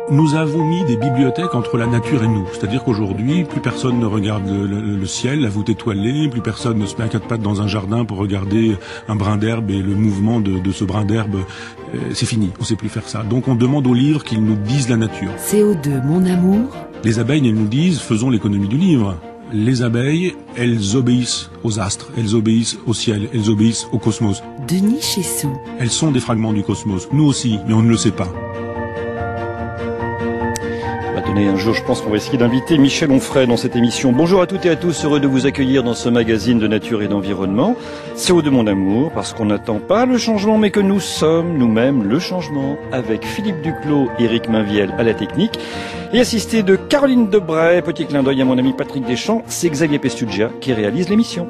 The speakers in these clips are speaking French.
Nous avons mis des bibliothèques entre la nature et nous. C'est-à-dire qu'aujourd'hui, plus personne ne regarde le ciel, la voûte étoilée, plus personne ne se met à quatre pattes dans un jardin pour regarder un brin d'herbe et le mouvement de ce brin d'herbe. C'est fini, on ne sait plus faire ça. Donc on demande aux livres qu'ils nous disent la nature. CO2, mon amour. Les abeilles, elles nous disent, faisons l'économie du livre. Les abeilles, elles obéissent aux astres, elles obéissent au ciel, elles obéissent au cosmos. Denis Chessou. Elles sont des fragments du cosmos. Nous aussi, mais on ne le sait pas. Un jour, je pense qu'on va essayer d'inviter Michel Onfray dans cette émission. Bonjour à toutes et à tous, heureux de vous accueillir dans ce magazine de nature et d'environnement. CO2 mon amour, parce qu'on n'attend pas le changement, mais que nous sommes nous-mêmes le changement, avec Philippe Duclos, Éric Mainviel à la technique, et assisté de Caroline Debray. Petit clin d'œil à mon ami Patrick Deschamps, c'est Xavier Pestugia qui réalise l'émission.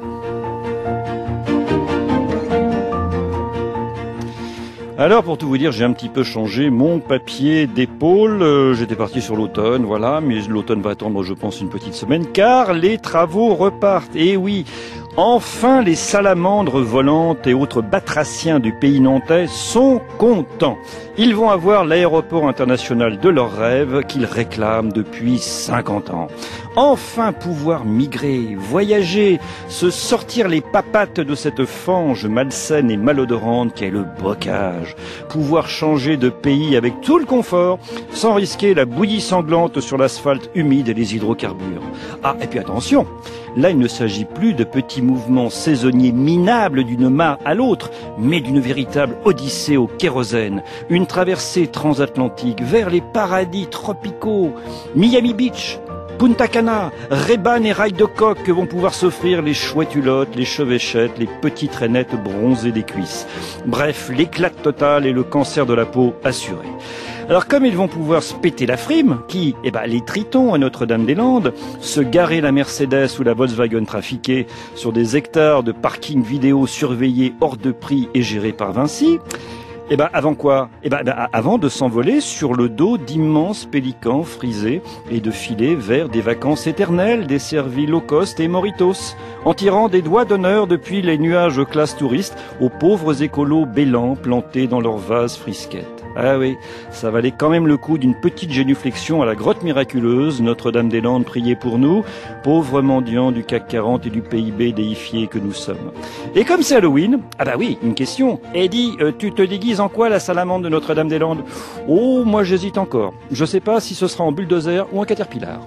Alors, pour tout vous dire, j'ai un petit peu changé mon papier d'épaule. J'étais parti sur l'automne, voilà, mais l'automne va attendre, je pense, une petite semaine, car les travaux repartent. Et oui, enfin les salamandres volantes et autres batraciens du pays nantais sont contents. Ils vont avoir l'aéroport international de leurs rêves qu'ils réclament depuis 50 ans. Enfin pouvoir migrer, voyager, se sortir les papates de cette fange malsaine et malodorante qu'est le bocage. Pouvoir changer de pays avec tout le confort, sans risquer la bouillie sanglante sur l'asphalte humide et les hydrocarbures. Ah, et puis attention, là il ne s'agit plus de petits mouvements saisonniers minables d'une mare à l'autre, mais d'une véritable odyssée au kérosène. Une traversée transatlantique vers les paradis tropicaux. Miami Beach, Punta Cana, Reban et Rail de Coq que vont pouvoir s'offrir les chouettes-hulottes, les chevêchettes, les petites rainettes bronzées des cuisses. Bref, l'éclat total et le cancer de la peau assuré. Alors comme ils vont pouvoir se péter la frime, les Tritons à Notre-Dame-des-Landes, se garer la Mercedes ou la Volkswagen trafiquée sur des hectares de parking vidéo surveillés hors de prix et gérés par Vinci, avant quoi? Avant de s'envoler sur le dos d'immenses pélicans frisés et de filer vers des vacances éternelles desservies low cost et moritos, en tirant des doigts d'honneur depuis les nuages classe touriste aux pauvres écolos bêlants plantés dans leurs vases frisquettes. Ah oui, ça valait quand même le coup d'une petite génuflexion à la grotte miraculeuse, Notre-Dame-des-Landes, priez pour nous, pauvres mendiants du CAC 40 et du PIB déifiés que nous sommes. Et comme c'est Halloween, une question. Eddie, tu te déguises en quoi la salamandre de Notre-Dame-des-Landes? Oh, moi j'hésite encore. Je sais pas si ce sera en bulldozer ou en caterpillar.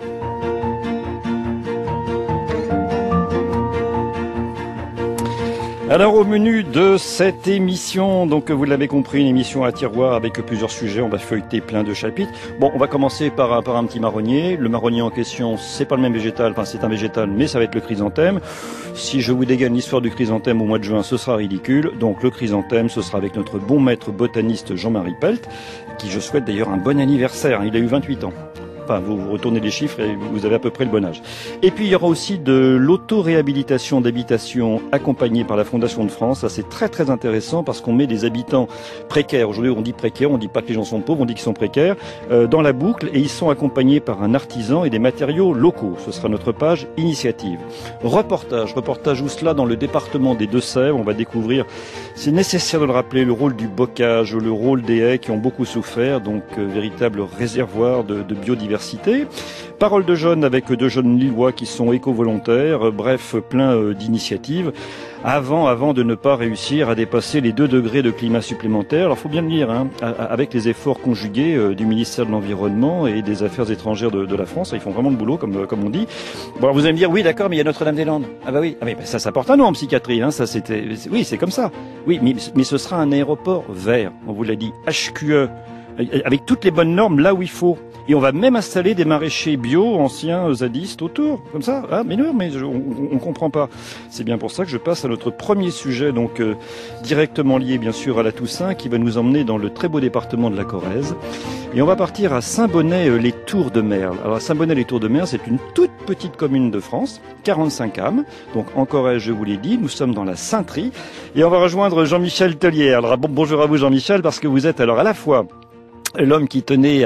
Alors au menu de cette émission, donc vous l'avez compris, une émission à tiroir avec plusieurs sujets, on va feuilleter plein de chapitres. Bon, on va commencer par un petit marronnier. Le marronnier en question, c'est pas le même végétal, c'est un végétal, mais ça va être le chrysanthème. Si je vous dégaine l'histoire du chrysanthème au mois de juin, ce sera ridicule. Donc le chrysanthème, ce sera avec notre bon maître botaniste Jean-Marie Pelt, qui je souhaite d'ailleurs un bon anniversaire. Il a eu 28 ans. Enfin, vous retournez les chiffres et vous avez à peu près le bon âge. Et puis, il y aura aussi de l'auto-réhabilitation d'habitations accompagnée par la Fondation de France. Ça, c'est très, très intéressant parce qu'on met des habitants précaires. Aujourd'hui, on dit précaires, on dit pas que les gens sont pauvres, on dit qu'ils sont précaires, dans la boucle et ils sont accompagnés par un artisan et des matériaux locaux. Ce sera notre page initiative. Reportage où cela dans le département des Deux-Sèvres. On va découvrir, c'est nécessaire de le rappeler, le rôle du bocage, le rôle des haies qui ont beaucoup souffert, donc véritable réservoir de biodiversité. Paroles de jeunes avec deux jeunes lillois qui sont éco-volontaires, bref, plein d'initiatives, avant de ne pas réussir à dépasser les 2 degrés de climat supplémentaire. Alors, faut bien le dire, avec les efforts conjugués du ministère de l'Environnement et des Affaires étrangères de la France, ils font vraiment le boulot, comme on dit. Bon, alors vous allez me dire, oui, d'accord, mais il y a Notre-Dame-des-Landes. Mais ça porte un nom en psychiatrie, oui, c'est comme ça. Oui, mais ce sera un aéroport vert, on vous l'a dit, HQE, avec toutes les bonnes normes là où il faut. Et on va même installer des maraîchers bio, anciens zadistes autour, comme ça. Ah, mais non, on comprend pas. C'est bien pour ça que je passe à notre premier sujet, donc directement lié bien sûr à la Toussaint, qui va nous emmener dans le très beau département de la Corrèze. Et on va partir à Saint-Bonnet-les-Tours-de-Merle. Alors Saint-Bonnet-les-Tours-de-Merle, c'est une toute petite commune de France, 45 âmes. Donc en Corrèze, je vous l'ai dit, nous sommes dans la Sainterie. Et on va rejoindre Jean-Michel Tellier. Alors bonjour à vous Jean-Michel, parce que vous êtes alors à la fois l'homme qui tenait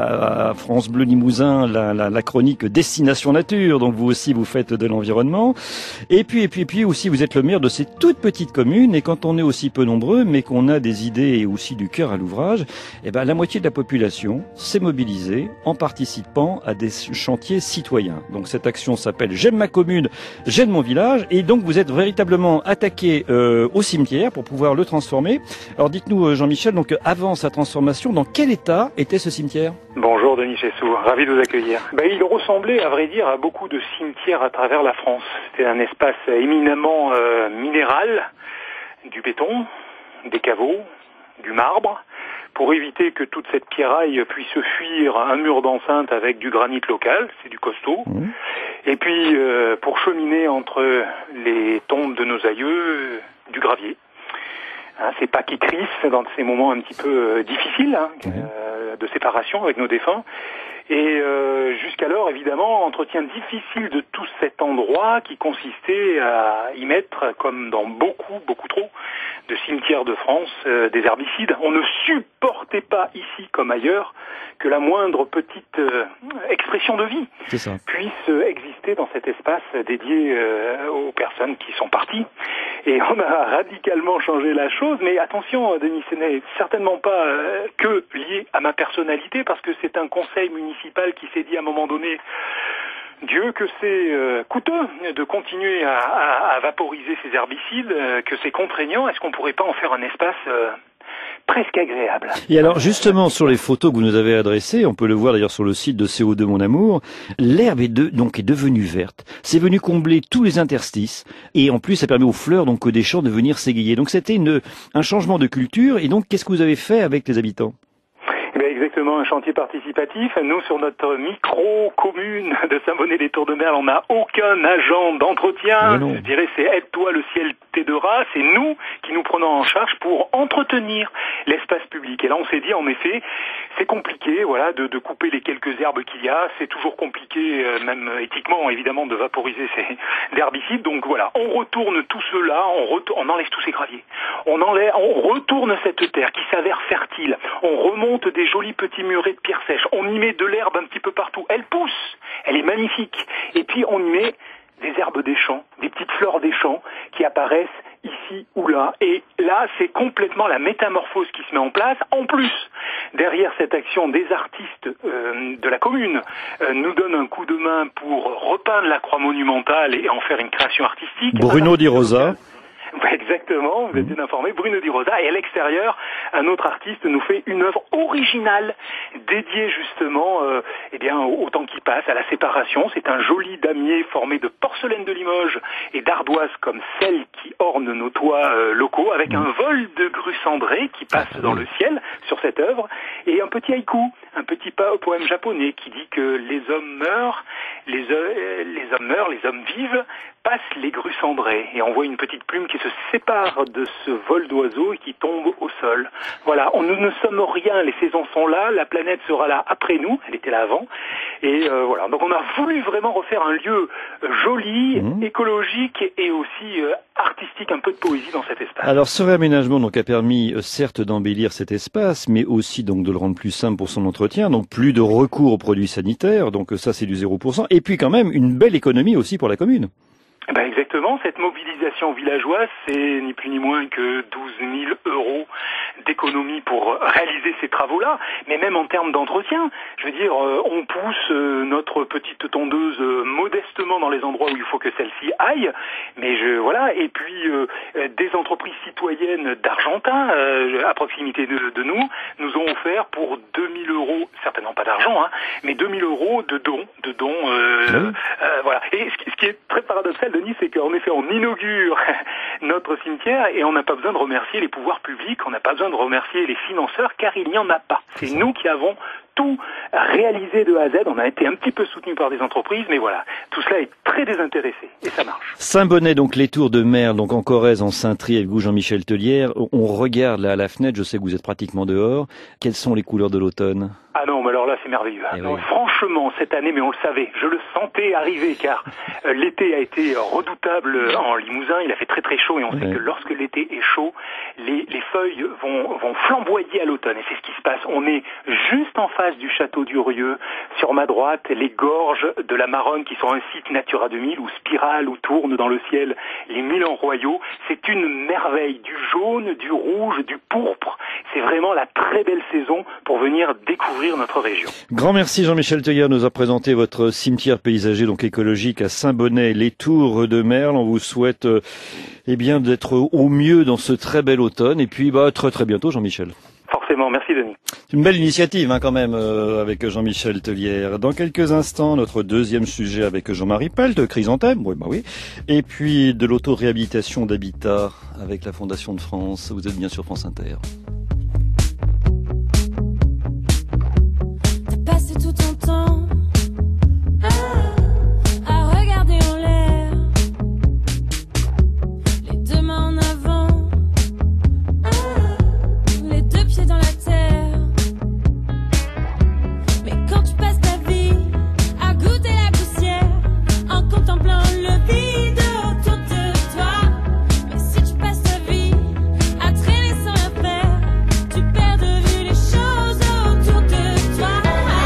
à France Bleu Limousin la chronique Destination Nature, donc vous aussi vous faites de l'environnement. Et puis aussi vous êtes le maire de ces toutes petites communes, et quand on est aussi peu nombreux, mais qu'on a des idées et aussi du cœur à l'ouvrage, eh ben la moitié de la population s'est mobilisée en participant à des chantiers citoyens. Donc cette action s'appelle J'aime ma commune, j'aime mon village, et donc vous êtes véritablement attaqué au cimetière pour pouvoir le transformer. Alors dites-nous Jean-Michel, donc avant sa transformation, dans quel état était ce cimetière? Bonjour Denis Chessou, ravi de vous accueillir. Il ressemblait à vrai dire à beaucoup de cimetières à travers la France. C'était un espace éminemment minéral, du béton, des caveaux, du marbre, pour éviter que toute cette pierraille puisse fuir un mur d'enceinte avec du granit local, c'est du costaud. Et puis pour cheminer entre les tombes de nos aïeux, du gravier. C'est pas qui crisse dans ces moments un petit peu difficiles de séparation avec nos défunts. Et jusqu'alors, évidemment, entretien difficile de tout cet endroit qui consistait à y mettre, comme dans beaucoup trop de cimetières de France, des herbicides. On ne supportait pas ici comme ailleurs que la moindre petite expression de vie puisse exister dans cet espace dédié aux personnes qui sont parties. Et on a radicalement changé la chose, mais attention Denis, ce n'est certainement pas que lié à ma personnalité, parce que c'est un conseil municipal qui s'est dit à un moment donné, Dieu que c'est coûteux de continuer à vaporiser ces herbicides, que c'est contraignant, est-ce qu'on pourrait pas en faire un espace presque agréable. Et alors justement sur les photos que vous nous avez adressées, on peut le voir d'ailleurs sur le site de CO2 Mon Amour, l'herbe est devenue verte. C'est venu combler tous les interstices et en plus ça permet aux fleurs donc des champs de venir s'égayer. Donc c'était un changement de culture. Et donc qu'est-ce que vous avez fait avec les habitants? Exactement, un chantier participatif. Nous, sur notre micro-commune de Saint-Bonnet-les-Tours-de-Merle, on n'a aucun agent d'entretien. Je dirais, c'est aide-toi, le ciel t'aidera. C'est nous qui nous prenons en charge pour entretenir l'espace public. Et là, on s'est dit, en effet, c'est compliqué, voilà, de couper les quelques herbes qu'il y a. C'est toujours compliqué, même éthiquement, évidemment, de vaporiser ces herbicides. Donc voilà, on retourne tout cela, on enlève tous ces graviers. On retourne cette terre qui s'avère fertile. On remonte des jolis petits murets de pierre sèche. On y met de l'herbe un petit peu partout. Elle pousse, elle est magnifique. Et puis on y met des herbes des champs, des petites fleurs des champs qui apparaissent ici ou là. Et là, c'est complètement la métamorphose qui se met en place. En plus, derrière cette action, des artistes de la commune nous donnent un coup de main pour repeindre la croix monumentale et en faire une création artistique. Bruno Di Rosa. Exactement, vous êtes bien informé, Bruno Di Rosa. Et à l'extérieur, un autre artiste nous fait une œuvre originale dédiée justement au temps qui passe, à la séparation. C'est un joli damier formé de porcelaine de Limoges et d'ardoise comme celle qui orne nos toits locaux, avec un vol de grue cendrée qui passe dans le ciel sur cette œuvre, et un petit haïku, un petit poème japonais qui dit que les hommes meurent, les hommes vivent, passent les grues cendrées. Et on voit une petite plume qui se sépare de ce vol d'oiseau et qui tombe au sol. Voilà, nous ne sommes rien, les saisons sont là, la planète sera là après nous, elle était là avant. Et voilà, donc on a voulu vraiment refaire un lieu joli, écologique et aussi artistique, un peu de poésie dans cet espace. Alors ce réaménagement donc a permis certes d'embellir cet espace, mais aussi donc de le rendre plus simple pour son entretien, donc plus de recours aux produits sanitaires, donc ça c'est du 0%, et puis quand même une belle économie aussi pour la commune. Exactement, cette mobilisation villageoise, c'est ni plus ni moins que 12 000 euros d'économie pour réaliser ces travaux-là, mais même en termes d'entretien, je veux dire, on pousse notre petite tondeuse modestement dans les endroits où il faut que celle-ci aille, mais voilà, et puis des entreprises citoyennes d'Argentin, à proximité de nous ont offert pour 2 000 euros, certainement pas d'argent, mais 2 000 euros de dons, voilà. Et ce qui est très paradoxal, Denis, c'est qu'en effet, on inaugure notre cimetière et on n'a pas besoin de remercier les pouvoirs publics, on n'a pas besoin de remercier les financeurs, car il n'y en a pas. C'est nous qui avons tout réalisé de A à Z. On a été un petit peu soutenu par des entreprises, mais voilà, tout cela est très désintéressé et ça marche. Saint-Bonnet, donc les Tours de Merle, donc en Corrèze, en Saint-Try, avec vous Jean-Michel Tellière. On regarde là à la fenêtre, je sais que vous êtes pratiquement dehors. Quelles sont les couleurs de l'automne ? Ah non, mais alors là, c'est merveilleux. Non, franchement, cette année, mais on le savait, je le sentais arriver, car l'été a été redoutable en Limousin, il a fait très très chaud, et on sait que lorsque l'été est chaud, les feuilles vont flamboyer à l'automne, et c'est ce qui se passe. On est juste en face du château d'Urieux, sur ma droite, les gorges de la Maronne, qui sont un site Natura 2000, où spiralent, où tournent dans le ciel les milans royaux. C'est une merveille, du jaune, du rouge, du pourpre. C'est vraiment la très belle saison pour venir découvrir notre région. Grand merci Jean-Michel Teuillère de nous a présenté votre cimetière paysager donc écologique à Saint-Bonnet, les Tours de Merle. On vous souhaite d'être au mieux dans ce très bel automne et puis très très bientôt Jean-Michel. Forcément, merci Denis. C'est une belle initiative quand même avec Jean-Michel Teuillère. Dans quelques instants, notre deuxième sujet avec Jean-Marie Pelt de Chrysanthème, oui. Et puis de l'auto-réhabilitation d'habitat avec la Fondation de France. Vous êtes bien sur France Inter. Passer tout ton temps à regarder en l'air, les deux mains en avant, les deux pieds dans la terre. Mais quand tu passes ta vie à goûter la poussière en contemplant le vide autour de toi, mais si tu passes ta vie à traîner sans rien faire, tu perds de vue les choses autour de toi.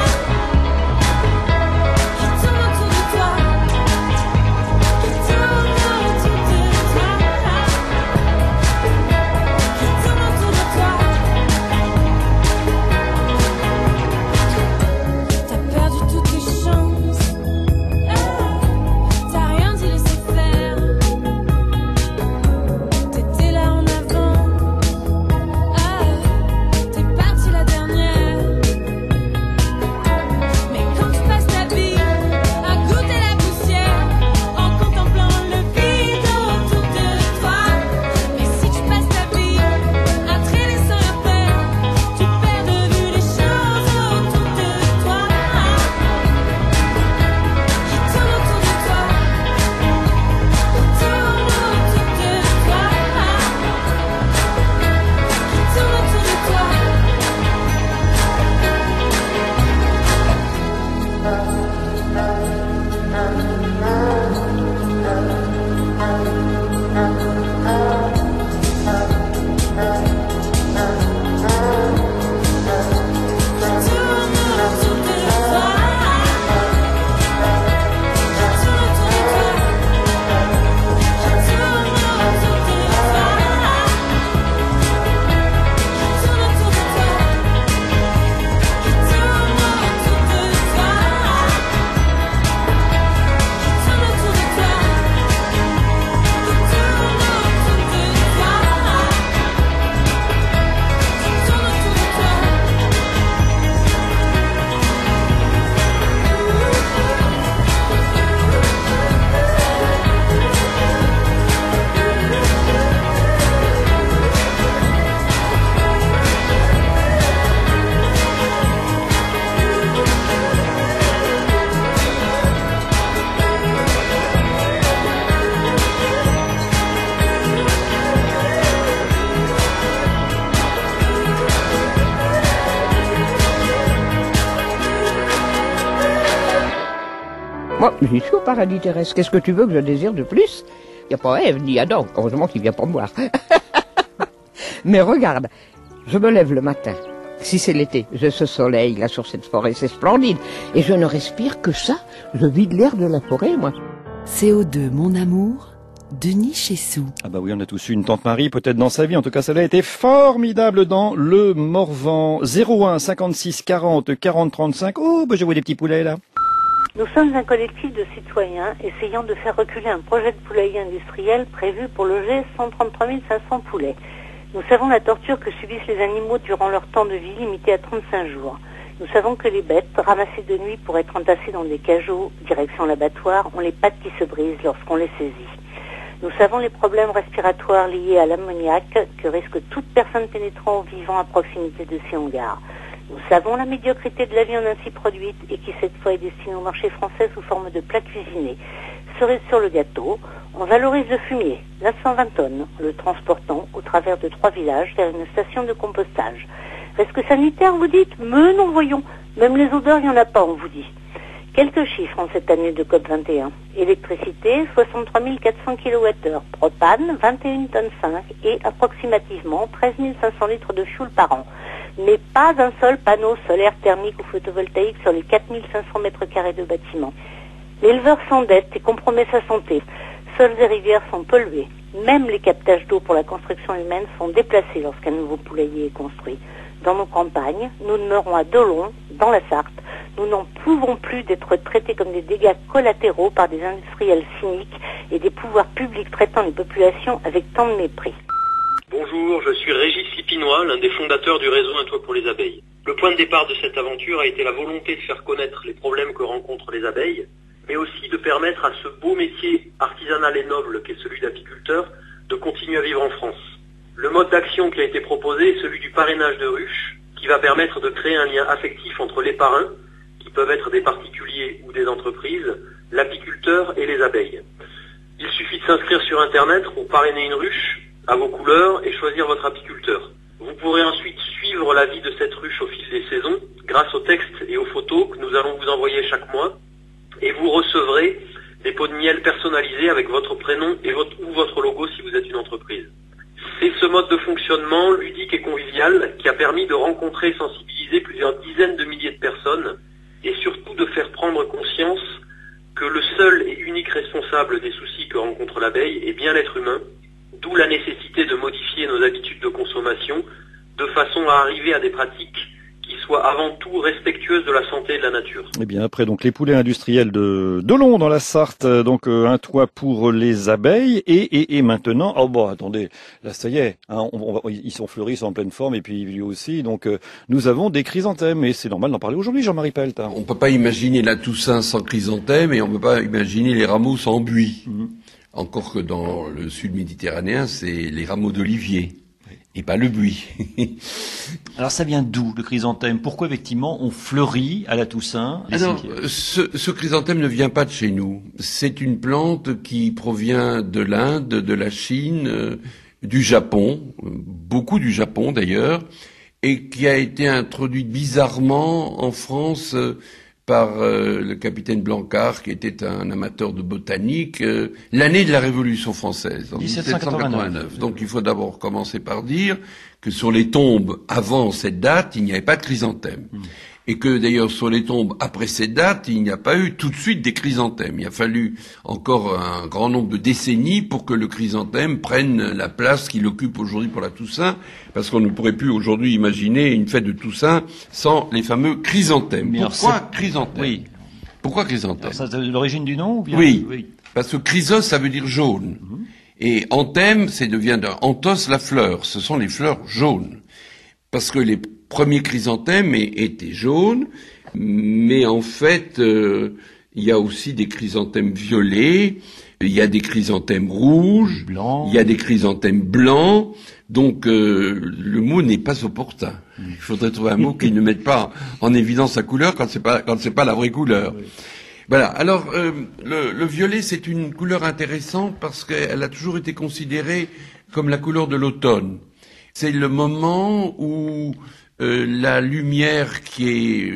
Moi, j'y suis au paradis terrestre. Qu'est-ce que tu veux que je désire de plus? Il n'y a pas Ève ni Adam. Heureusement qu'il vient pas me voir. Mais regarde, je me lève le matin. Si c'est l'été, j'ai ce soleil là sur cette forêt, c'est splendide. Et je ne respire que ça. Je vide l'air de la forêt, moi. CO2, mon amour, Denis Chessou. Ah bah oui, on a tous eu une tante Marie, peut-être dans sa vie. En tout cas, celle-là a été formidable dans le Morvan. 01 56 40 40 35. Oh, bah je vois des petits poulets là. Nous sommes un collectif de citoyens essayant de faire reculer un projet de poulailler industriel prévu pour loger 133 500 poulets. Nous savons la torture que subissent les animaux durant leur temps de vie limité à 35 jours. Nous savons que les bêtes, ramassées de nuit pour être entassées dans des cageots, direction l'abattoir, ont les pattes qui se brisent lorsqu'on les saisit. Nous savons les problèmes respiratoires liés à l'ammoniac que risque toute personne pénétrant ou vivant à proximité de ces hangars. Nous savons la médiocrité de la viande ainsi produite et qui cette fois est destinée au marché français sous forme de plats cuisinés. Cerise sur le gâteau, on valorise le fumier, la 120 tonnes, en le transportant au travers de 3 villages vers une station de compostage. Risque sanitaire, vous dites? Mais non, voyons, Même les odeurs, il n'y en a pas, on vous dit. Quelques chiffres en cette année de COP21. Électricité, 63 400 kWh. Propane, 21 tonnes 5 et approximativement 13 500 litres de fioul par an. Mais pas un seul panneau solaire thermique ou photovoltaïque sur les 4 500 mètres carrés de bâtiments. L'éleveur s'endette et compromet sa santé. Sols et rivières sont pollués. Même les captages d'eau pour la construction humaine sont déplacés lorsqu'un nouveau poulailler est construit. Dans nos campagnes, nous demeurons à Dolon, dans la Sarthe. Nous n'en pouvons plus d'être traités comme des dégâts collatéraux par des industriels cyniques et des pouvoirs publics traitant les populations avec tant de mépris. Bonjour, je suis Régis Lipinois, l'un des fondateurs du réseau Un Toit pour les abeilles. Le point de départ de cette aventure a été la volonté de faire connaître les problèmes que rencontrent les abeilles, mais aussi de permettre à ce beau métier artisanal et noble qu'est celui d'apiculteur de continuer à vivre en France. Le mode d'action qui a été proposé est celui du parrainage de ruches, qui va permettre de créer un lien affectif entre les parrains, qui peuvent être des particuliers ou des entreprises, l'apiculteur et les abeilles. Il suffit de s'inscrire sur Internet pour parrainer une ruche à vos couleurs et choisir votre apiculteur. Vous pourrez ensuite suivre la vie de cette ruche au fil des saisons grâce aux textes et aux photos que nous allons vous envoyer chaque mois, et vous recevrez des pots de miel personnalisés avec votre prénom et ou votre logo si vous êtes une entreprise. C'est ce mode de fonctionnement ludique et convivial qui a permis de rencontrer et sensibiliser plusieurs dizaines de milliers de personnes et surtout de faire prendre conscience que le seul et unique responsable des soucis que rencontre l'abeille est bien l'être humain, d'où la nécessité de modifier nos habitudes de consommation de façon à arriver à des pratiques qui soient avant tout respectueuses de la santé et de la nature. Eh bien après donc les poulets industriels de Dolon dans la Sarthe, donc un toit pour les abeilles et maintenant attendez, là ça y est, hein, ils sont fleuris, ils sont en pleine forme et puis lui aussi, donc nous avons des chrysanthèmes et c'est normal d'en parler aujourd'hui, Jean-Marie Pelt. Hein. On peut pas imaginer la Toussaint sans chrysanthème et on peut pas imaginer les rameaux sans buis. Encore que dans le sud méditerranéen, c'est les rameaux d'olivier. Et pas le buis. Alors ça vient d'où le chrysanthème? Pourquoi effectivement on fleurit à la Toussaint? Alors, ce chrysanthème ne vient pas de chez nous. C'est une plante qui provient de l'Inde, de la Chine, du Japon, beaucoup du Japon d'ailleurs, et qui a été introduite bizarrement en France par le capitaine Blancard, qui était un amateur de botanique, l'année de la Révolution française, en 1789. Donc il faut d'abord commencer par dire que sur les tombes avant cette date, il n'y avait pas de chrysanthème. Et que d'ailleurs sur les tombes après cette date, il n'y a pas eu tout de suite des chrysanthèmes. Il a fallu encore un grand nombre de décennies pour que le chrysanthème prenne la place qu'il occupe aujourd'hui pour la Toussaint, parce qu'on ne pourrait plus aujourd'hui imaginer une fête de Toussaint sans les fameux chrysanthèmes. Pourquoi chrysanthème? Oui. Pourquoi chrysanthème? C'est l'origine du nom ou bien? Oui. Parce que chrysos, ça veut dire jaune. Et anthème, c'est devient d'un anthos, la fleur. Ce sont les fleurs jaunes. Parce que les premiers chrysanthèmes étaient jaunes, mais en fait, il y a aussi des chrysanthèmes violets, il y a des chrysanthèmes rouges, il y a des chrysanthèmes blancs, donc le mot n'est pas opportun. Il faudrait trouver un mot qui ne mette pas en évidence sa couleur quand c'est pas la vraie couleur. Oui. Voilà. Alors, le violet, c'est une couleur intéressante parce qu'elle a toujours été considérée comme la couleur de l'automne. C'est le moment où la lumière qui est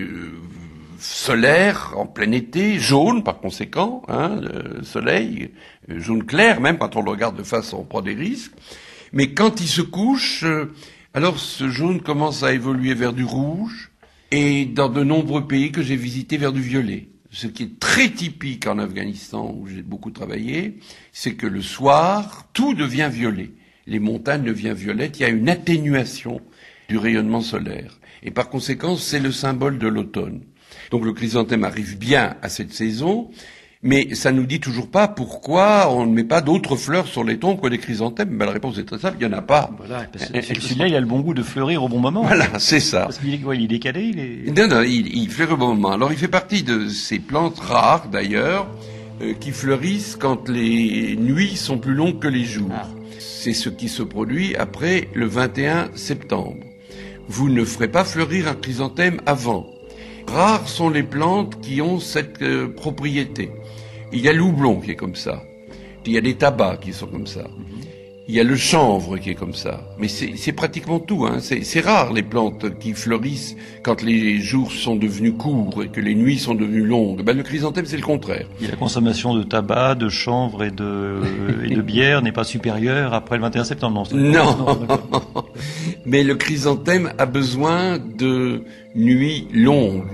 solaire en plein été, jaune par conséquent, le soleil, jaune clair même quand on le regarde de face on prend des risques, mais quand il se couche, alors ce jaune commence à évoluer vers du rouge et dans de nombreux pays que j'ai visités vers du violet. Ce qui est très typique en Afghanistan où j'ai beaucoup travaillé, c'est que le soir, tout devient violet. Les montagnes deviennent violettes, il y a une atténuation du rayonnement solaire. Et par conséquent, c'est le symbole de l'automne. Donc le chrysanthème arrive bien à cette saison, mais ça nous dit toujours pas pourquoi on ne met pas d'autres fleurs sur les tombes que des chrysanthèmes. Ben, la réponse est très simple, il n'y en a pas. Voilà, celui-là, il a le bon goût de fleurir au bon moment. Voilà, c'est ça. Parce qu'il est décalé, Non, il fleurit au bon moment. Alors il fait partie de ces plantes rares, d'ailleurs, qui fleurissent quand les nuits sont plus longues que les jours. C'est ce qui se produit après le 21 septembre. Vous ne ferez pas fleurir un chrysanthème avant. Rares sont les plantes qui ont cette propriété. Il y a l'houblon qui est comme ça. Il y a des tabacs qui sont comme ça. Il y a le chanvre qui est comme ça, mais c'est pratiquement tout. Hein. C'est rare les plantes qui fleurissent quand les jours sont devenus courts et que les nuits sont devenues longues. Le chrysanthème, c'est le contraire. Et la consommation de tabac, de chanvre et de bière n'est pas supérieure après le 21 septembre. Non. Mais le chrysanthème a besoin de nuits longues.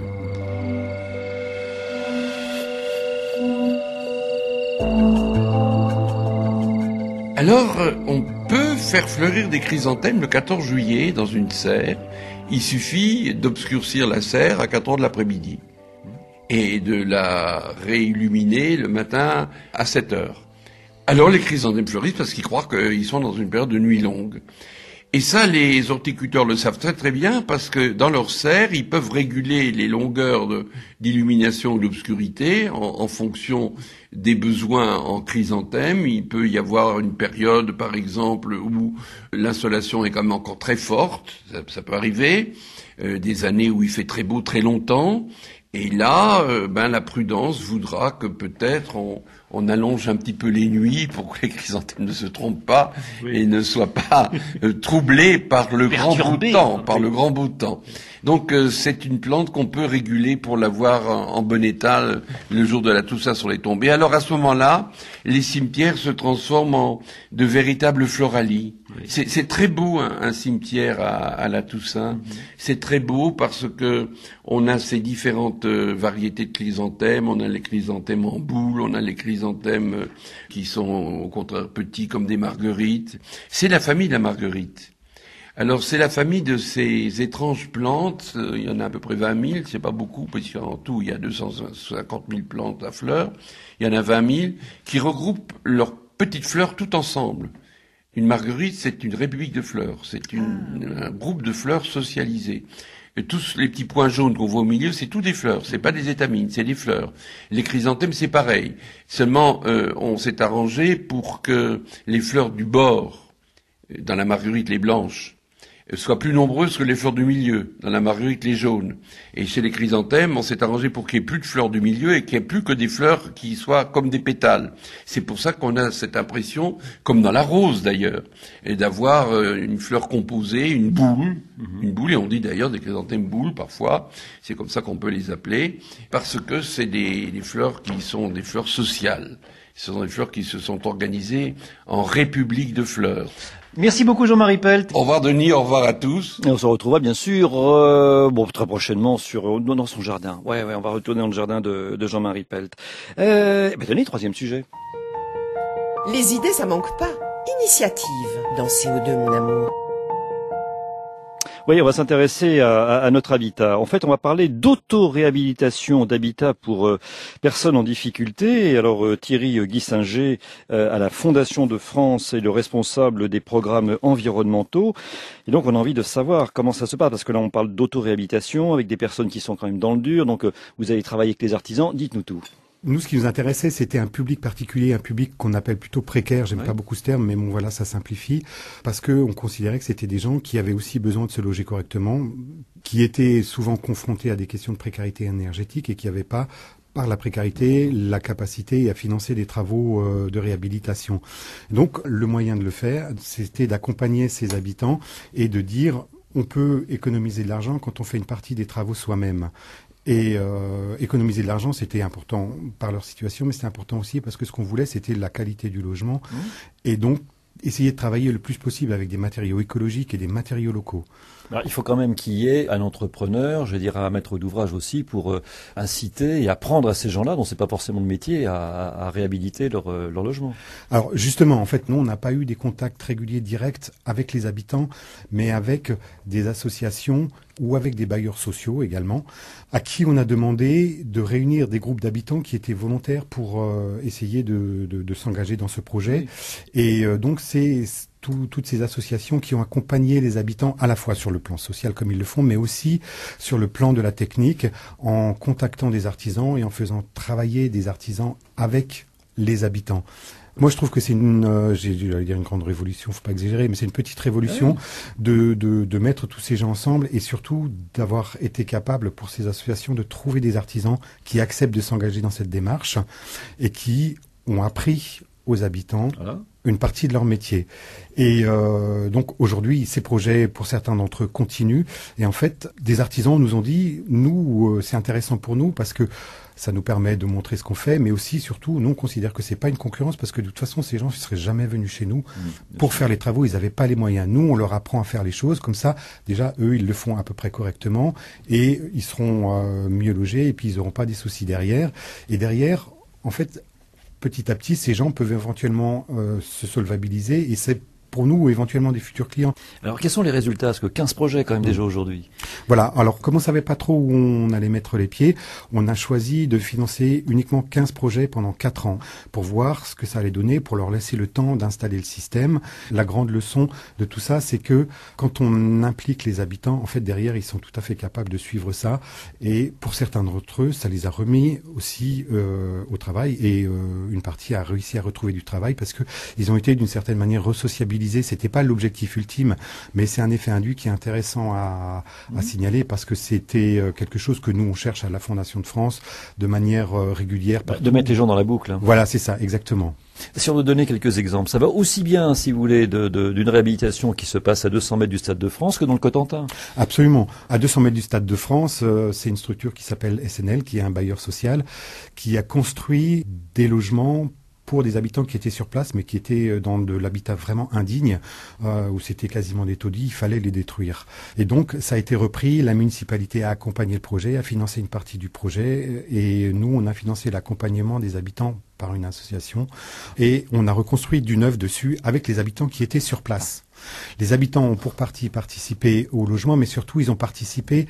Alors, on peut faire fleurir des chrysanthèmes le 14 juillet dans une serre. Il suffit d'obscurcir la serre à 4 heures de l'après-midi et de la réilluminer le matin à 7 heures. Alors les chrysanthèmes fleurissent parce qu'ils croient qu'ils sont dans une période de nuit longue. Et ça, les horticulteurs le savent très très bien parce que dans leur serre, ils peuvent réguler les longueurs d'illumination ou d'obscurité en fonction des besoins en chrysanthème. Il peut y avoir une période, par exemple, où l'insolation est quand même encore très forte, ça peut arriver, des années où il fait très beau très longtemps. Et là, la prudence voudra que peut-être on allonge un petit peu les nuits pour que les chrysanthèmes ne se trompent pas et ne soient pas troublés par le grand beau temps, Donc c'est une plante qu'on peut réguler pour l'avoir en bon état le jour de la Toussaint sur les tombes. Et alors à ce moment-là, les cimetières se transforment de véritables floralies. Oui. C'est très beau un cimetière à la Toussaint. C'est très beau parce que on a ces différentes variétés de chrysanthèmes. On a les chrysanthèmes en boule, on a les chrysanthèmes qui sont au contraire petits comme des marguerites. C'est la famille de la marguerite. Alors c'est la famille de ces étranges plantes, il y en a à peu près 20 000, c'est pas beaucoup, parce qu'en tout il y a 250 000 plantes à fleurs, il y en a 20 000 qui regroupent leurs petites fleurs tout ensemble. Une marguerite, c'est une république de fleurs, c'est un groupe de fleurs socialisées. Et tous les petits points jaunes qu'on voit au milieu, c'est tout des fleurs, c'est pas des étamines, c'est des fleurs. Les chrysanthèmes, c'est pareil. Seulement, on s'est arrangé pour que les fleurs du bord, dans la marguerite, les blanches, soient plus nombreuses que les fleurs du milieu, dans la marguerite les jaunes. Et chez les chrysanthèmes, on s'est arrangé pour qu'il n'y ait plus de fleurs du milieu et qu'il n'y ait plus que des fleurs qui soient comme des pétales. C'est pour ça qu'on a cette impression, comme dans la rose d'ailleurs, et d'avoir une fleur composée, une boule, et on dit d'ailleurs des chrysanthèmes boules parfois, c'est comme ça qu'on peut les appeler, parce que c'est des fleurs qui sont des fleurs sociales. Ce sont des fleurs qui se sont organisées en république de fleurs. Merci beaucoup Jean-Marie Pelt. Au revoir Denis, au revoir à tous. Et on se retrouvera bien sûr très prochainement dans son jardin. Ouais, on va retourner dans le jardin de Jean-Marie Pelt. Denis, troisième sujet. Les idées, ça manque pas. Initiative dans CO2, mon amour. Oui, on va s'intéresser à notre habitat. En fait, on va parler d'auto-réhabilitation d'habitat pour personnes en difficulté. Et alors, Thierry Guissinger, à la Fondation de France, est le responsable des programmes environnementaux. Et donc, on a envie de savoir comment ça se passe, parce que là, on parle d'auto-réhabilitation avec des personnes qui sont quand même dans le dur. Donc, vous allez travailler avec les artisans. Dites-nous tout. Nous, ce qui nous intéressait, c'était un public particulier, un public qu'on appelle plutôt précaire. J'aime pas beaucoup ce terme, mais bon, voilà, ça simplifie. Parce que on considérait que c'était des gens qui avaient aussi besoin de se loger correctement, qui étaient souvent confrontés à des questions de précarité énergétique et qui n'avaient pas, par la précarité, la capacité à financer des travaux de réhabilitation. Donc, le moyen de le faire, c'était d'accompagner ces habitants et de dire, on peut économiser de l'argent quand on fait une partie des travaux soi-même. Et économiser de l'argent, c'était important par leur situation, mais c'était important aussi parce que ce qu'on voulait, c'était la qualité du logement. Et donc, essayer de travailler le plus possible avec des matériaux écologiques et des matériaux locaux. Alors, il faut quand même qu'il y ait un entrepreneur, je veux dire un maître d'ouvrage aussi, pour inciter et apprendre à ces gens-là, dont c'est pas forcément le métier, à réhabiliter leur logement. Alors justement, en fait, nous, on n'a pas eu des contacts réguliers directs avec les habitants, mais avec des associations ou avec des bailleurs sociaux également, à qui on a demandé de réunir des groupes d'habitants qui étaient volontaires pour essayer de s'engager dans ce projet. Et donc c'est toutes ces associations qui ont accompagné les habitants à la fois sur le plan social comme ils le font, mais aussi sur le plan de la technique, en contactant des artisans et en faisant travailler des artisans avec les habitants. Moi, je trouve que c'est j'allais dire une grande révolution, faut pas exagérer, mais c'est une petite révolution de mettre tous ces gens ensemble et surtout d'avoir été capable pour ces associations de trouver des artisans qui acceptent de s'engager dans cette démarche et qui ont appris aux habitants une partie de leur métier. Et donc aujourd'hui, ces projets, pour certains d'entre eux, continuent. Et en fait, des artisans nous ont dit, nous, c'est intéressant pour nous parce que ça nous permet de montrer ce qu'on fait, mais aussi, surtout, nous, on considère que c'est pas une concurrence parce que de toute façon, ces gens ne seraient jamais venus chez nous pour faire les travaux. Ils n'avaient pas les moyens. Nous, on leur apprend à faire les choses. Comme ça, déjà, eux, ils le font à peu près correctement et ils seront mieux logés et puis ils n'auront pas des soucis derrière. Et derrière, en fait, petit à petit, ces gens peuvent éventuellement se solvabiliser et c'est pour nous, éventuellement, des futurs clients. Alors, quels sont les résultats? Parce que 15 projets, quand même, déjà aujourd'hui. Voilà. Alors, comme on savait pas trop où on allait mettre les pieds, on a choisi de financer uniquement 15 projets pendant 4 ans pour voir ce que ça allait donner, pour leur laisser le temps d'installer le système. La grande leçon de tout ça, c'est que quand on implique les habitants, en fait, derrière, ils sont tout à fait capables de suivre ça. Et pour certains d'entre eux, ça les a remis aussi au travail. Et une partie a réussi à retrouver du travail parce que ils ont été, d'une certaine manière, resociabilisés. C'était pas l'objectif ultime, mais c'est un effet induit qui est intéressant à signaler parce que c'était quelque chose que nous on cherche à la Fondation de France de manière régulière. De mettre les gens dans la boucle. Hein. Voilà, c'est ça, exactement. Si on veut donner quelques exemples, ça va aussi bien, si vous voulez, d'une réhabilitation qui se passe à 200 mètres du Stade de France que dans le Cotentin. Absolument. À 200 mètres du Stade de France, c'est une structure qui s'appelle SNL, qui est un bailleur social, qui a construit des logements pour des habitants qui étaient sur place, mais qui étaient dans de l'habitat vraiment indigne, où c'était quasiment des taudis, il fallait les détruire. Et donc, ça a été repris, la municipalité a accompagné le projet, a financé une partie du projet, et nous, on a financé l'accompagnement des habitants par une association, et on a reconstruit du neuf dessus avec les habitants qui étaient sur place. Les habitants ont pour partie participé au logement, mais surtout, ils ont participé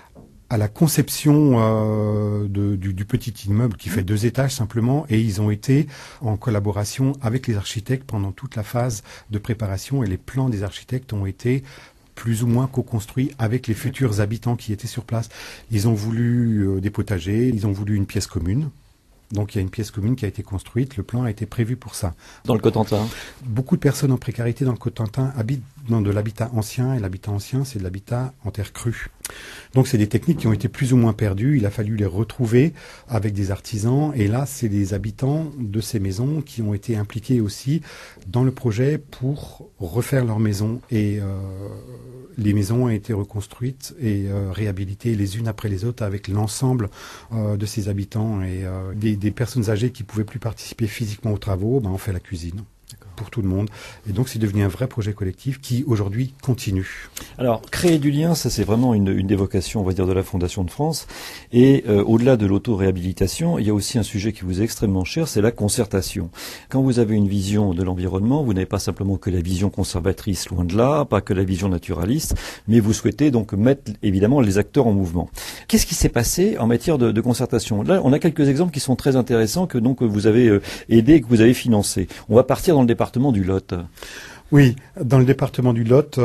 à la conception du petit immeuble qui fait 2 étages simplement, et ils ont été en collaboration avec les architectes pendant toute la phase de préparation, et les plans des architectes ont été plus ou moins co-construits avec les futurs habitants qui étaient sur place. Ils ont voulu des potagers, ils ont voulu une pièce commune. Donc il y a une pièce commune qui a été construite, le plan a été prévu pour ça. Dans le Cotentin. Beaucoup de personnes en précarité dans le Cotentin habitent dans de l'habitat ancien, et l'habitat ancien, c'est de l'habitat en terre crue. Donc c'est des techniques qui ont été plus ou moins perdues, il a fallu les retrouver avec des artisans, et là c'est des habitants de ces maisons qui ont été impliqués aussi dans le projet pour refaire leurs maisons, et les maisons ont été reconstruites et réhabilitées les unes après les autres avec l'ensemble de ces habitants, et des personnes âgées qui pouvaient plus participer physiquement aux travaux, on fait la cuisine pour tout le monde. Et donc, c'est devenu un vrai projet collectif qui, aujourd'hui, continue. Alors, créer du lien, ça, c'est vraiment une des vocations, on va dire, de la Fondation de France. Et au-delà de l'auto-réhabilitation, il y a aussi un sujet qui vous est extrêmement cher, c'est la concertation. Quand vous avez une vision de l'environnement, vous n'avez pas simplement que la vision conservatrice, loin de là, pas que la vision naturaliste, mais vous souhaitez donc mettre, évidemment, les acteurs en mouvement. Qu'est-ce qui s'est passé en matière de concertation? Là, on a quelques exemples qui sont très intéressants que donc vous avez aidé et que vous avez financé. On va partir dans le département du Lot. Oui, dans le département du Lot,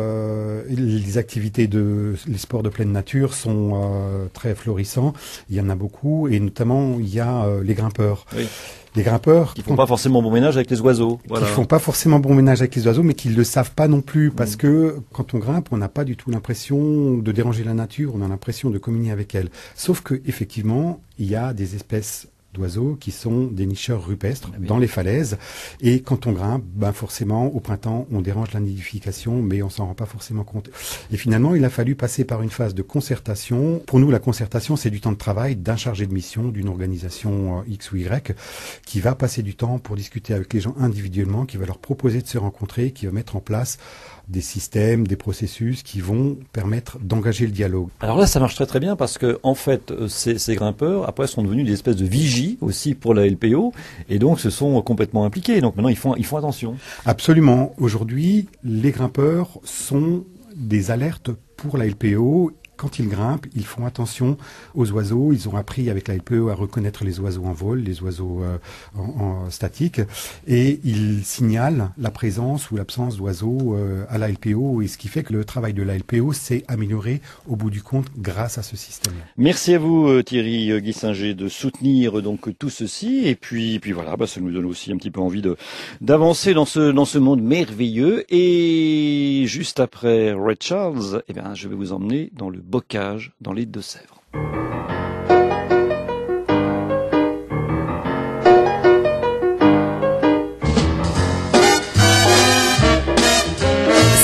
les activités les sports de pleine nature sont très florissants. Il y en a beaucoup, et notamment il y a les grimpeurs. Oui. Les grimpeurs qui font pas forcément bon ménage avec les oiseaux. Voilà. Qui font pas forcément bon ménage avec les oiseaux, mais qui le savent pas non plus, parce que quand on grimpe, on n'a pas du tout l'impression de déranger la nature, on a l'impression de communier avec elle. Sauf que effectivement, il y a des espèces d'oiseaux qui sont des nicheurs rupestres dans les falaises, et quand on grimpe, forcément au printemps on dérange la nidification, mais on s'en rend pas forcément compte. Et finalement il a fallu passer par une phase de concertation. Pour nous, la concertation, c'est du temps de travail d'un chargé de mission d'une organisation X ou Y qui va passer du temps pour discuter avec les gens individuellement, qui va leur proposer de se rencontrer, qui va mettre en place des systèmes, des processus qui vont permettre d'engager le dialogue. Alors là, ça marche très très bien parce que en fait, ces grimpeurs après sont devenus des espèces de vigies aussi pour la LPO, et donc se sont complètement impliqués. Donc maintenant, ils font attention. Absolument. Aujourd'hui, les grimpeurs sont des alertes pour la LPO. Quand ils grimpent, ils font attention aux oiseaux. Ils ont appris avec la LPO à reconnaître les oiseaux en vol, les oiseaux en statique, et ils signalent la présence ou l'absence d'oiseaux à la LPO, et ce qui fait que le travail de la LPO s'est amélioré au bout du compte grâce à ce système. Merci à vous Thierry Guissinger de soutenir donc tout ceci, et puis voilà, ça nous donne aussi un petit peu envie d'avancer dans ce monde merveilleux. Et juste après Ray Charles, je vais vous emmener dans le bocage dans les Deux-Sèvres.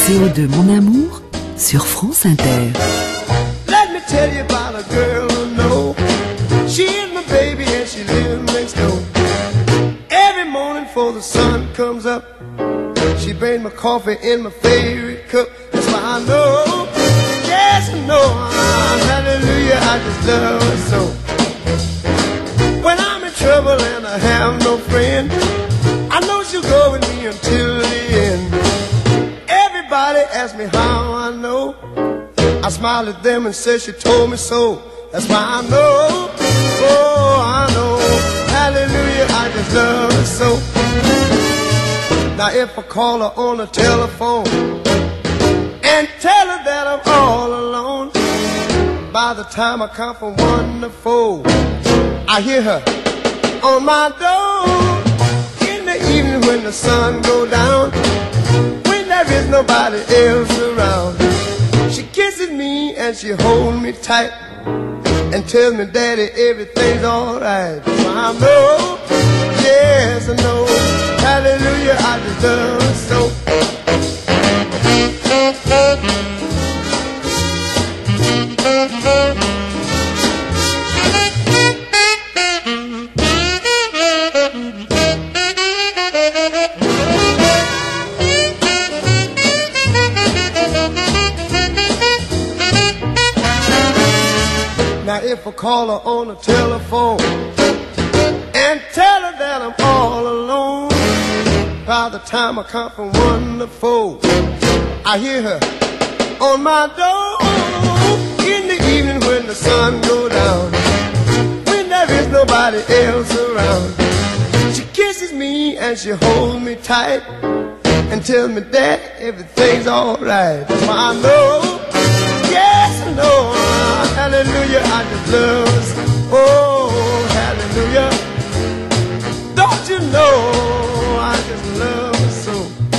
CO2 Mon Amour sur France Inter. Let me tell you about a girl I know. She is my baby and she lives next door. Every morning before the sun comes up, she brings my coffee in my favorite cup. That's why I know, yes I know, hallelujah, I just love her so. When I'm in trouble and I have no friend, I know she'll go with me until the end. Everybody asks me how I know. I smile at them and say she told me so. That's why I know, oh I know, hallelujah, I just love her so. Now if I call her on the telephone and tell her that I'm all alone, by the time I count from 1 to 4, I hear her on my door. In the evening when the sun goes down, when there is nobody else around, she kisses me and she holds me tight and tells me, Daddy, everything's alright. So I know, yes I know, hallelujah, I just love her so. Now if I call her on the telephone and tell her that I'm all alone, by the time I count from 1 to 4, I hear her on my door. In the evening when the sun goes down, when there is nobody else around, she kisses me and she holds me tight and tells me that everything's alright. So I know, yes I know, hallelujah, I just love her. Oh, hallelujah, don't you know, I just love her so.